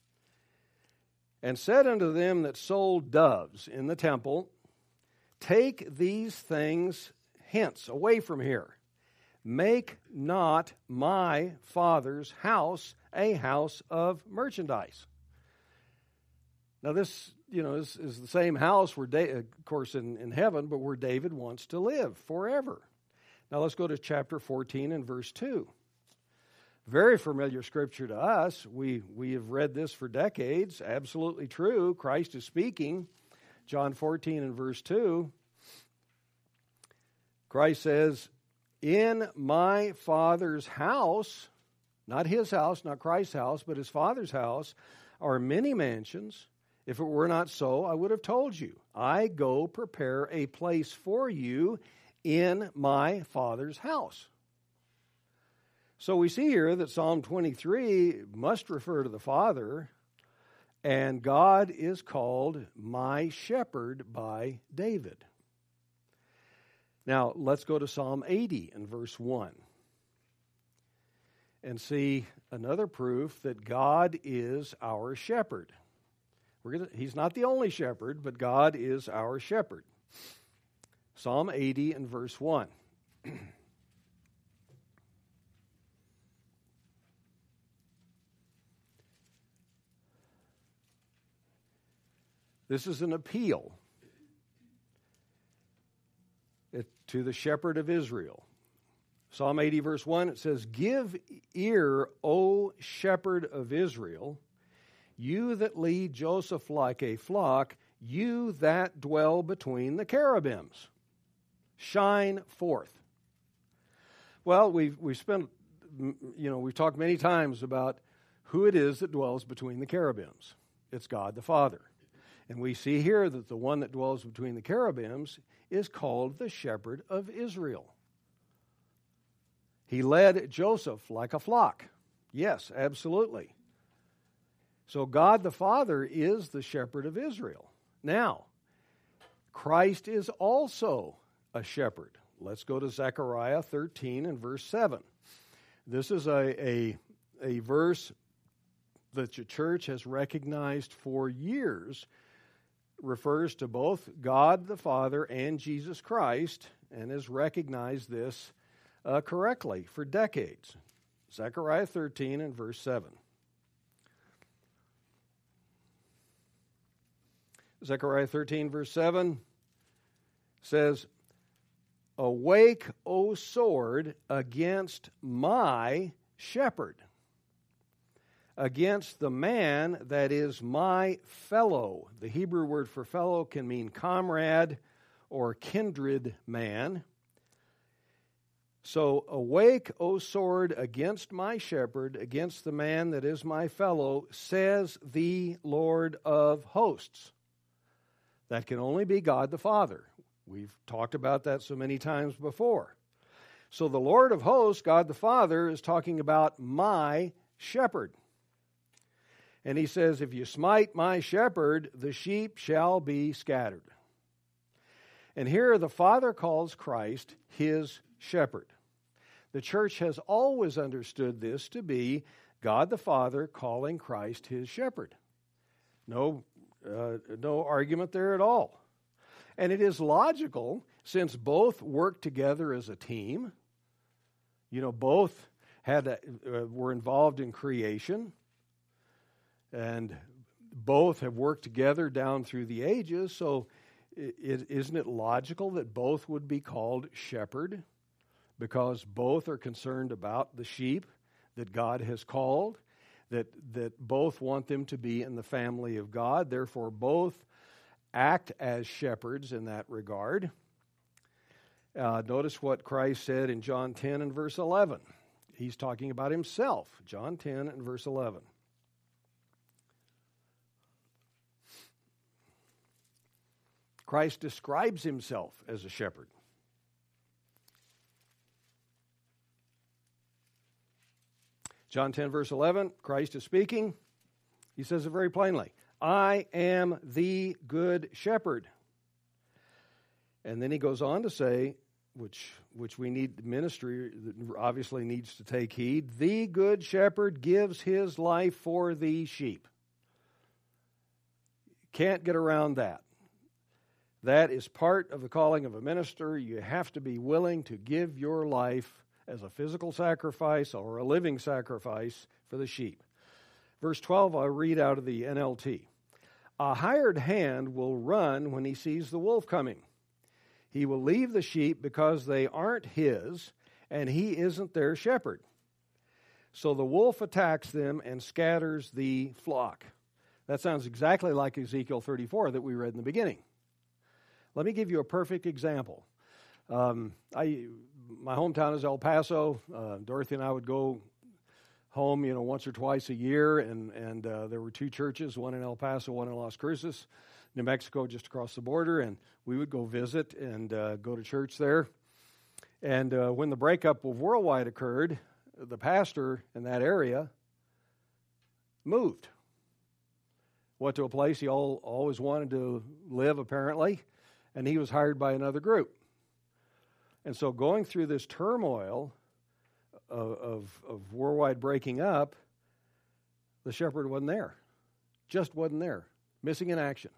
Speaker 1: "And said unto them that sold doves in the temple, Take these things hence, away from here. Make not my Father's house a house of merchandise." Now this, you know, is, is the same house where, da- of course, in, in heaven, but where David wants to live forever. Now let's go to chapter fourteen and verse two. Very familiar scripture to us. We, we have read this for decades. Absolutely true. Christ is speaking. John fourteen and verse two. Christ says, "In my Father's house," not His house, not Christ's house, but His Father's house, "are many mansions. If it were not so, I would have told you. I go prepare a place for you in my Father's house." So we see here that Psalm twenty-three must refer to the Father, and God is called my shepherd by David. Now, let's go to Psalm eighty and verse one and see another proof that God is our shepherd. We're gonna, he's not the only shepherd, but God is our shepherd. Psalm eighty and verse one. This is an appeal to the shepherd of Israel. Psalm eighty, verse one, it says, "Give ear, O shepherd of Israel, you that lead Joseph like a flock, you that dwell between the cherubims. Shine forth." Well, we've, we've spent, you know, we've talked many times about who it is that dwells between the cherubims. It's God the Father. And we see here that the one that dwells between the cherubims is called the shepherd of Israel. He led Joseph like a flock. Yes, absolutely. So God the Father is the shepherd of Israel. Now, Christ is also a shepherd. Let's go to Zechariah thirteen and verse seven. This is a, a, a verse that the church has recognized for years, refers to both God the Father and Jesus Christ, and has recognized this uh, correctly for decades. Zechariah thirteen and verse seven. Zechariah thirteen, verse seven says, "Awake, O sword, against my shepherd, against the man that is my fellow." The Hebrew word for fellow can mean comrade or kindred man. So, awake, O sword, against my shepherd, against the man that is my fellow, says the Lord of hosts. That can only be God the Father. We've talked about that so many times before. So the Lord of hosts, God the Father, is talking about my shepherd. And he says, "If you smite my shepherd, the sheep shall be scattered." And here the Father calls Christ his shepherd. The church has always understood this to be God the Father calling Christ his shepherd. No, uh, no argument there at all. And it is logical, since both work together as a team. You know, both had a, uh, were involved in creation, and both have worked together down through the ages. So, it, isn't it logical that both would be called shepherd, because both are concerned about the sheep that God has called, that that both want them to be in the family of God. Therefore, both act as shepherds in that regard. Uh, notice what Christ said in John ten and verse eleven. He's talking about himself. John ten and verse eleven. Christ describes himself as a shepherd. John ten verse eleven, Christ is speaking. He says it very plainly. "I am the good shepherd." And then he goes on to say, which which we need, ministry obviously needs to take heed, "The good shepherd gives his life for the sheep." Can't get around that. That is part of the calling of a minister. You have to be willing to give your life as a physical sacrifice or a living sacrifice for the sheep. Verse twelve, I'll read out of the N L T. "A hired hand will run when he sees the wolf coming. He will leave the sheep because they aren't his, and he isn't their shepherd. So the wolf attacks them and scatters the flock." That sounds exactly like Ezekiel thirty-four that we read in the beginning. Let me give you a perfect example. Um, I, my hometown is El Paso. Uh, Dorothy and I would go home, you know, once or twice a year, and and uh, there were two churches, one in El Paso, one in Las Cruces, New Mexico, just across the border, and we would go visit and uh, go to church there. And uh, when the breakup of Worldwide occurred, the pastor in that area moved. Went to a place he all, always wanted to live, apparently, and he was hired by another group. And so going through this turmoil of, of, of Worldwide breaking up, the shepherd wasn't there. Just wasn't there. missing in action.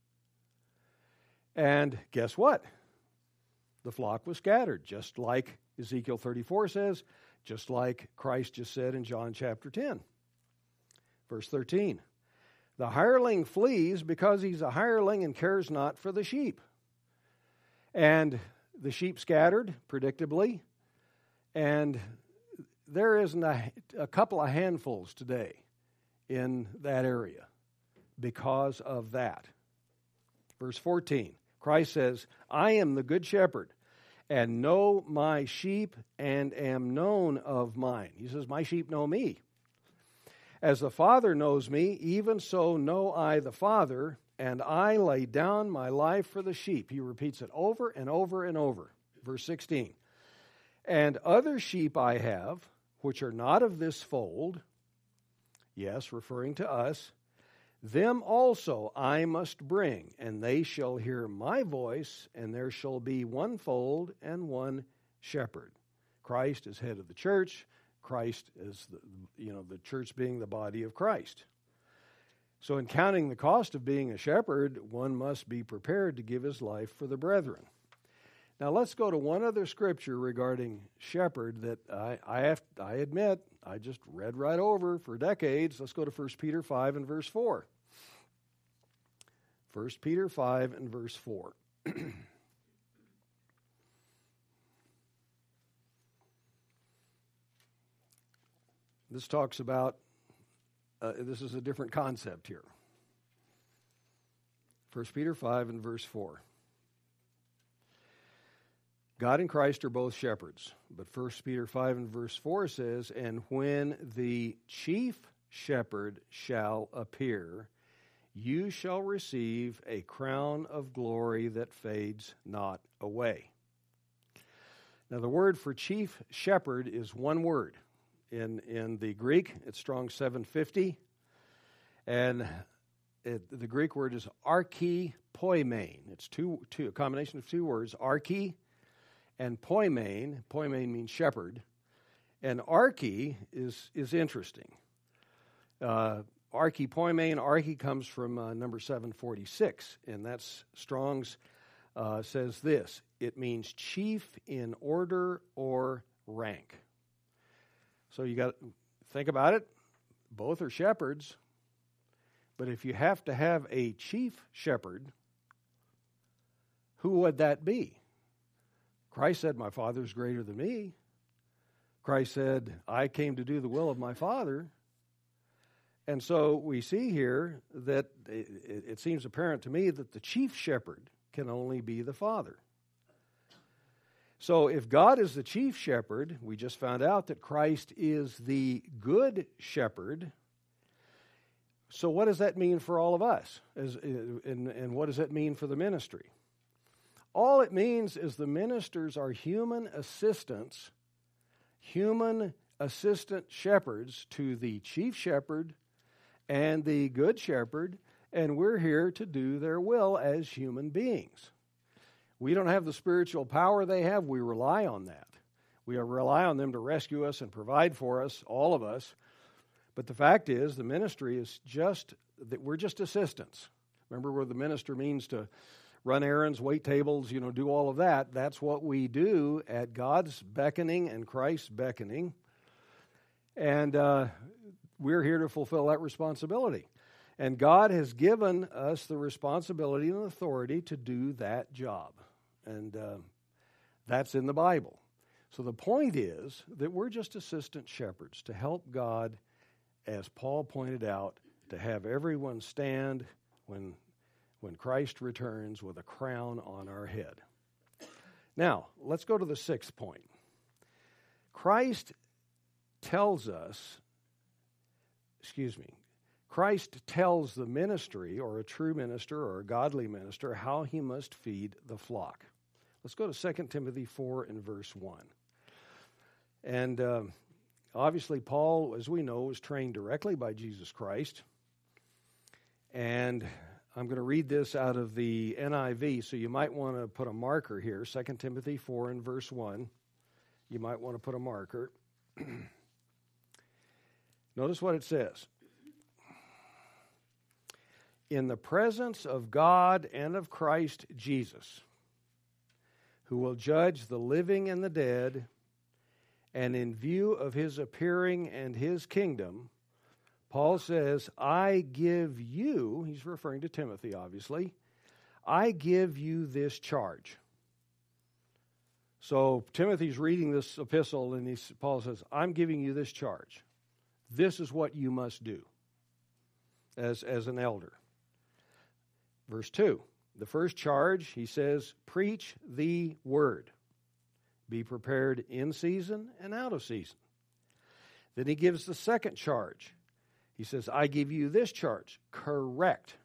Speaker 1: And guess what? The flock was scattered, just like Ezekiel thirty-four says, just like Christ just said in John chapter ten. Verse thirteen, the hireling flees because he's a hireling and cares not for the sheep. And the sheep scattered, predictably, and there isn't a, a couple of handfuls today in that area because of that. Verse fourteen, Christ says, I am the good shepherd, and know my sheep, and am known of mine. He says, my sheep know me. As the Father knows me, even so know I the Father, and I lay down my life for the sheep. He repeats it over and over and over. Verse sixteen, and other sheep I have, which are not of this fold, yes, referring to us, them also I must bring, and they shall hear my voice, and there shall be one fold and one shepherd. Christ is head of the church. Christ is, the, you know, the church being the body of Christ. So in counting the cost of being a shepherd, one must be prepared to give his life for the brethren. Now let's go to one other scripture regarding shepherd that I, I, have, I admit I just read right over for decades. Let's go to First Peter five and verse four. First Peter five and verse four. This talks about, uh, this is a different concept here. First Peter five and verse four. God and Christ are both shepherds. But First Peter five and verse four says, and when the chief shepherd shall appear, you shall receive a crown of glory that fades not away. Now the word for chief shepherd is one word. In, in the Greek, it's Strong's seven fifty. And it, the Greek word is archipoimein. It's two, two, a combination of two words, archi and poimein. Poimein means shepherd. And archi is, is interesting. Uh, archipoimein, archi comes from uh, number seven forty-six. And that's Strong's uh, says this. It means chief in order or rank. So you got to think about it. Both are shepherds. But if you have to have a chief shepherd, who would that be? Christ said, my Father is greater than me. Christ said, I came to do the will of my Father. And so we see here that it, it seems apparent to me that the chief shepherd can only be the Father. So if God is the chief shepherd, we just found out that Christ is the good shepherd. So what does that mean for all of us? As, and, and what does that mean for the ministry? All it means is the ministers are human assistants, human assistant shepherds to the chief shepherd and the good shepherd, and we're here to do their will as human beings. We don't have the spiritual power they have. We rely on that. We rely on them to rescue us and provide for us, all of us. But the fact is, the ministry is just, that we're just assistants. Remember where the minister means to run errands, wait tables, you know, do all of that. That's what we do at God's beckoning and Christ's beckoning. And uh, we're here to fulfill that responsibility. And God has given us the responsibility and authority to do that job. And uh, that's in the Bible. So the point is that we're just assistant shepherds to help God, as Paul pointed out, to have everyone stand when, when Christ returns with a crown on our head. Now, let's go to the sixth point. Christ tells us, excuse me, Christ tells the ministry, or a true minister or a godly minister, how he must feed the flock. Let's go to Second Timothy four and verse one. And um, obviously Paul, as we know, was trained directly by Jesus Christ. And I'm going to read this out of the N I V, so you might want to put a marker here. Second Timothy four and verse one. You might want to put a marker. Notice what it says. in the presence of God and of Christ Jesus, who will judge the living and the dead, and in view of his appearing and his kingdom, Paul says, I give you, he's referring to Timothy, obviously, I give you this charge. So Timothy's reading this epistle, and he's, Paul says, I'm giving you this charge. This is what you must do as, as an elder. Verse two, the first charge, he says, preach the word. Be prepared in season and out of season. Then he gives the second charge. He says, I give you this charge, correct.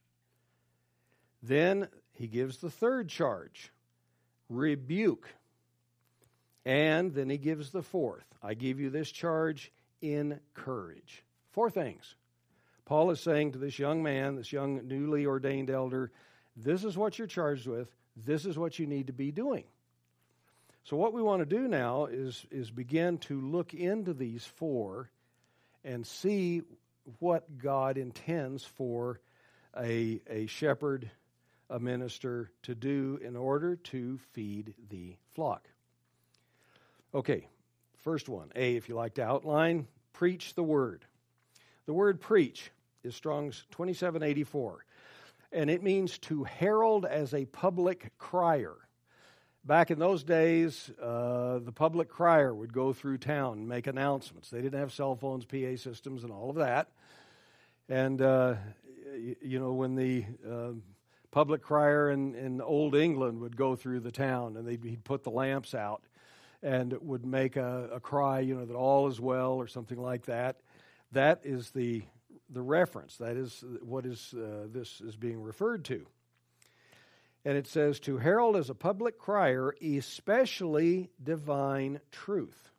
Speaker 1: Then he gives the third charge, rebuke. And then he gives the fourth, I give you this charge, encourage. Four things. Paul is saying to this young man, this young newly ordained elder, this is what you're charged with. This is what you need to be doing. So what we want to do now is, is begin to look into these four and see what God intends for a, a shepherd, a minister to do in order to feed the flock. Okay, first one, A, if you like to outline, preach the word. The word preach is Strong's twenty-seven eighty-four, and it means to herald as a public crier. Back in those days, uh, the public crier would go through town and make announcements. They didn't have cell phones, P A systems, and all of that. And, uh, you, you know, when the uh, public crier in, in Old England would go through the town, and they'd, he'd put the lamps out and would make a, a cry, you know, that all is well or something like that. That is the the reference. That is what is uh, this is being referred to. And it says, to herald as a public crier, especially divine truth.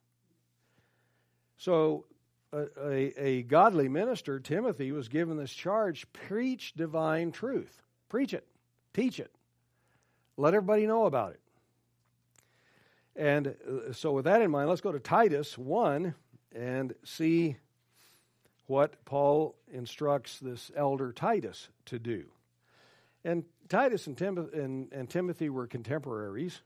Speaker 1: So a, a, a godly minister, Timothy, was given this charge, preach divine truth. Preach it. Teach it. Let everybody know about it. And uh, so with that in mind, let's go to Titus one and see what Paul instructs this elder Titus to do. And Titus and, Tim- and, and Timothy were contemporaries.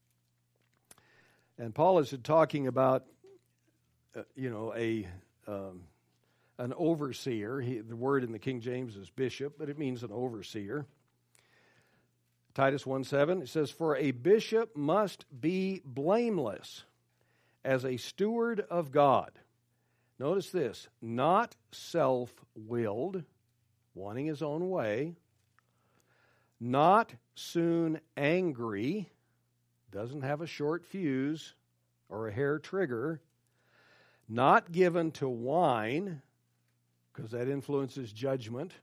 Speaker 1: And Paul is talking about, uh, you know, a um, an overseer. He, the word in the King James is bishop, but it means an overseer. Titus one seven, it says, for a bishop must be blameless as a steward of God. Notice this, not self-willed, wanting his own way, not soon angry, doesn't have a short fuse or a hair trigger, not given to wine, because that influences judgment,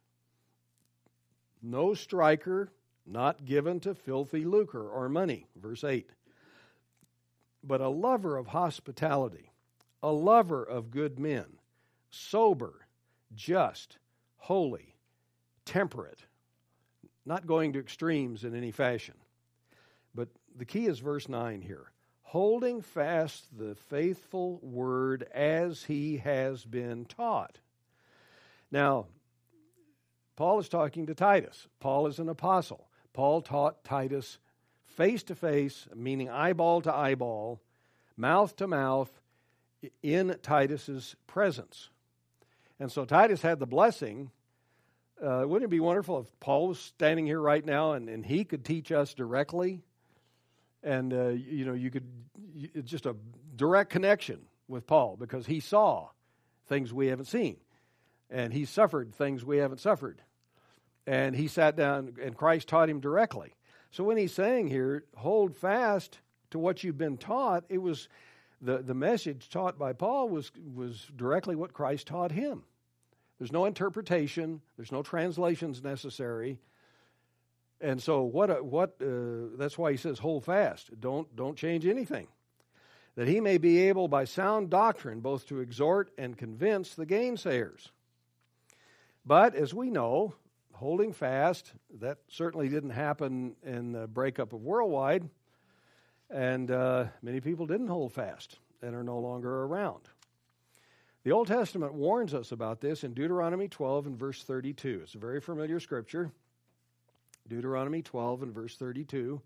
Speaker 1: no striker, not given to filthy lucre or money, verse eight, but a lover of hospitality, a lover of good men, sober, just, holy, temperate, not going to extremes in any fashion. But the key is verse nine here. Holding fast the faithful word as he has been taught. Now, Paul is talking to Titus. Paul is an apostle. Paul taught Titus face to face, meaning eyeball to eyeball, mouth to mouth, in Titus's presence. And so Titus had the blessing. Uh, wouldn't it be wonderful if Paul was standing here right now and, and he could teach us directly? And, uh, you know, you could, it's just a direct connection with Paul because he saw things we haven't seen. And he suffered things we haven't suffered. And he sat down and Christ taught him directly. So when he's saying here, hold fast to what you've been taught, it was the, the message taught by Paul was, was directly what Christ taught him. There's no interpretation. There's no translations necessary. And so what? What? Uh, that's why he says, hold fast. Don't, don't change anything. That he may be able by sound doctrine both to exhort and convince the gainsayers. But as we know, holding fast, that certainly didn't happen in the breakup of Worldwide. And uh, many people didn't hold fast and are no longer around. The Old Testament warns us about this in Deuteronomy twelve and verse thirty-two. It's a very familiar scripture. Deuteronomy twelve and verse thirty-two.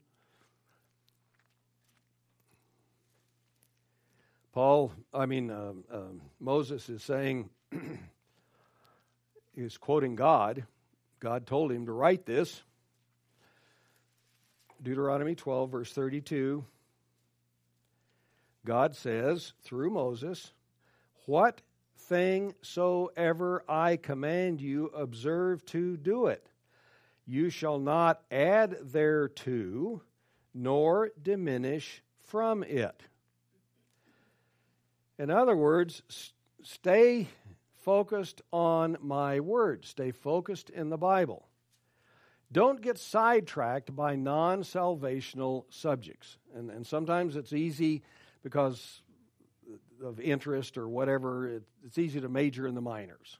Speaker 1: Paul, I mean, um, um, Moses is saying, he's quoting God. God told him to write this. Deuteronomy twelve, verse thirty-two. God says, through Moses, what thing soever I command you, observe to do it. You shall not add thereto, nor diminish from it. In other words, stay focused on my word. Stay focused in the Bible. Don't get sidetracked by non-salvational subjects. And, and sometimes it's easy because of interest or whatever. It, it's easy to major in the minors.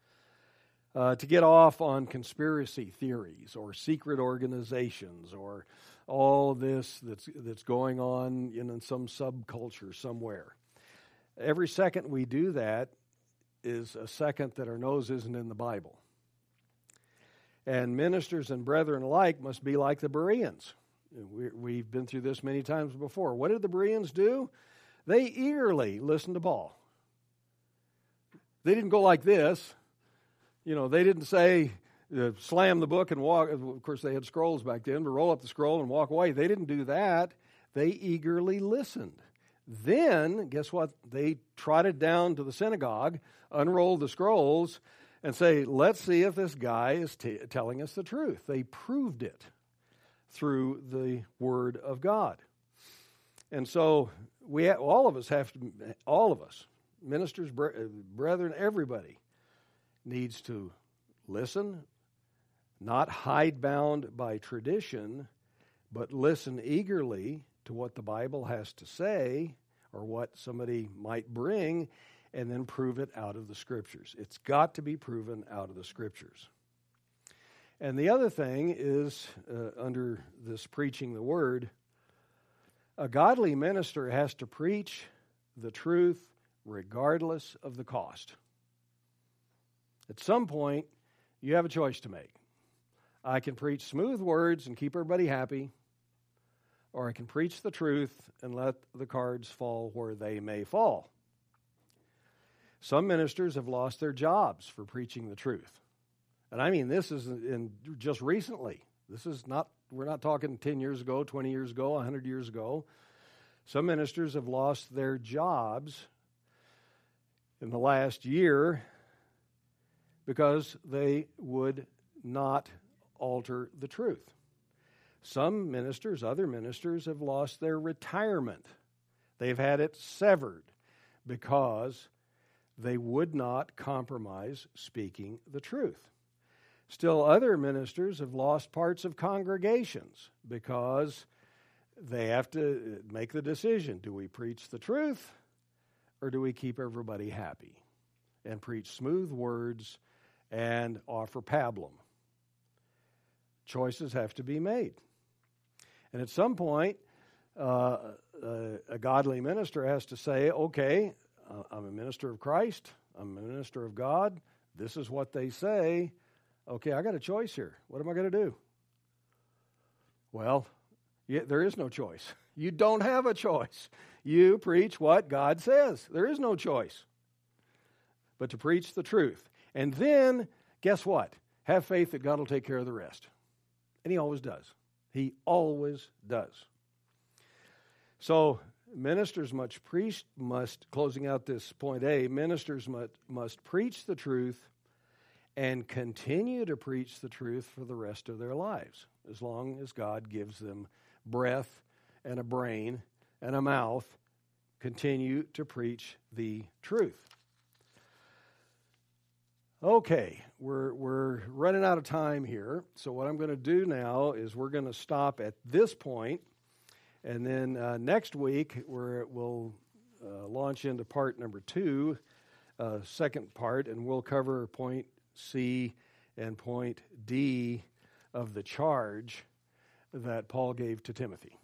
Speaker 1: Uh, to get off on conspiracy theories or secret organizations or all this that's that's going on in, in some subculture somewhere. Every second we do that is a second that our nose isn't in the Bible. And ministers and brethren alike must be like the Bereans. We, we've been through this many times before. What did the Bereans do? They eagerly listened to Paul. They didn't go like this. You know, they didn't say, uh, slam the book and walk. Of course, they had scrolls back then, but roll up the scroll and walk away. They didn't do that. They eagerly listened. Then, guess what? They trotted down to the synagogue, unrolled the scrolls, and say, let's see if this guy is t- telling us the truth. They proved it through the Word of God. And so, we ha- all of us have to, all of us, ministers, bre- brethren, everybody, needs to listen, not hidebound by tradition, but listen eagerly to what the Bible has to say or what somebody might bring, and then prove it out of the Scriptures. It's got to be proven out of the Scriptures. And the other thing is, uh, under this preaching the Word, a godly minister has to preach the truth regardless of the cost. At some point, you have a choice to make. I can preach smooth words and keep everybody happy, or I can preach the truth and let the cards fall where they may fall. Some ministers have lost their jobs for preaching the truth. And I mean, this is in just recently. This is not, we're not talking ten years ago, twenty years ago, one hundred years ago. Some ministers have lost their jobs in the last year because they would not alter the truth. Some ministers, other ministers, have lost their retirement. They've had it severed because they would not compromise speaking the truth. Still, other ministers have lost parts of congregations because they have to make the decision. Do we preach the truth or do we keep everybody happy and preach smooth words and offer pablum? Choices have to be made. And at some point, uh, a, a godly minister has to say, okay, uh, I'm a minister of Christ. I'm a minister of God. This is what they say. Okay, I got a choice here. What am I going to do? Well, yeah, there is no choice. You don't have a choice. You preach what God says. There is no choice but to preach the truth. And then, guess what? Have faith that God will take care of the rest. And He always does. He always does. So, ministers must preach, must, closing out this point A, ministers must, must preach the truth and continue to preach the truth for the rest of their lives, as long as God gives them breath and a brain and a mouth, continue to preach the truth. Okay, we're we're running out of time here, so what I'm going to do now is we're going to stop at this point, and then uh, next week we're, we'll uh, launch into part number two, uh, second part, and we'll cover point C and point D of the charge that Paul gave to Timothy.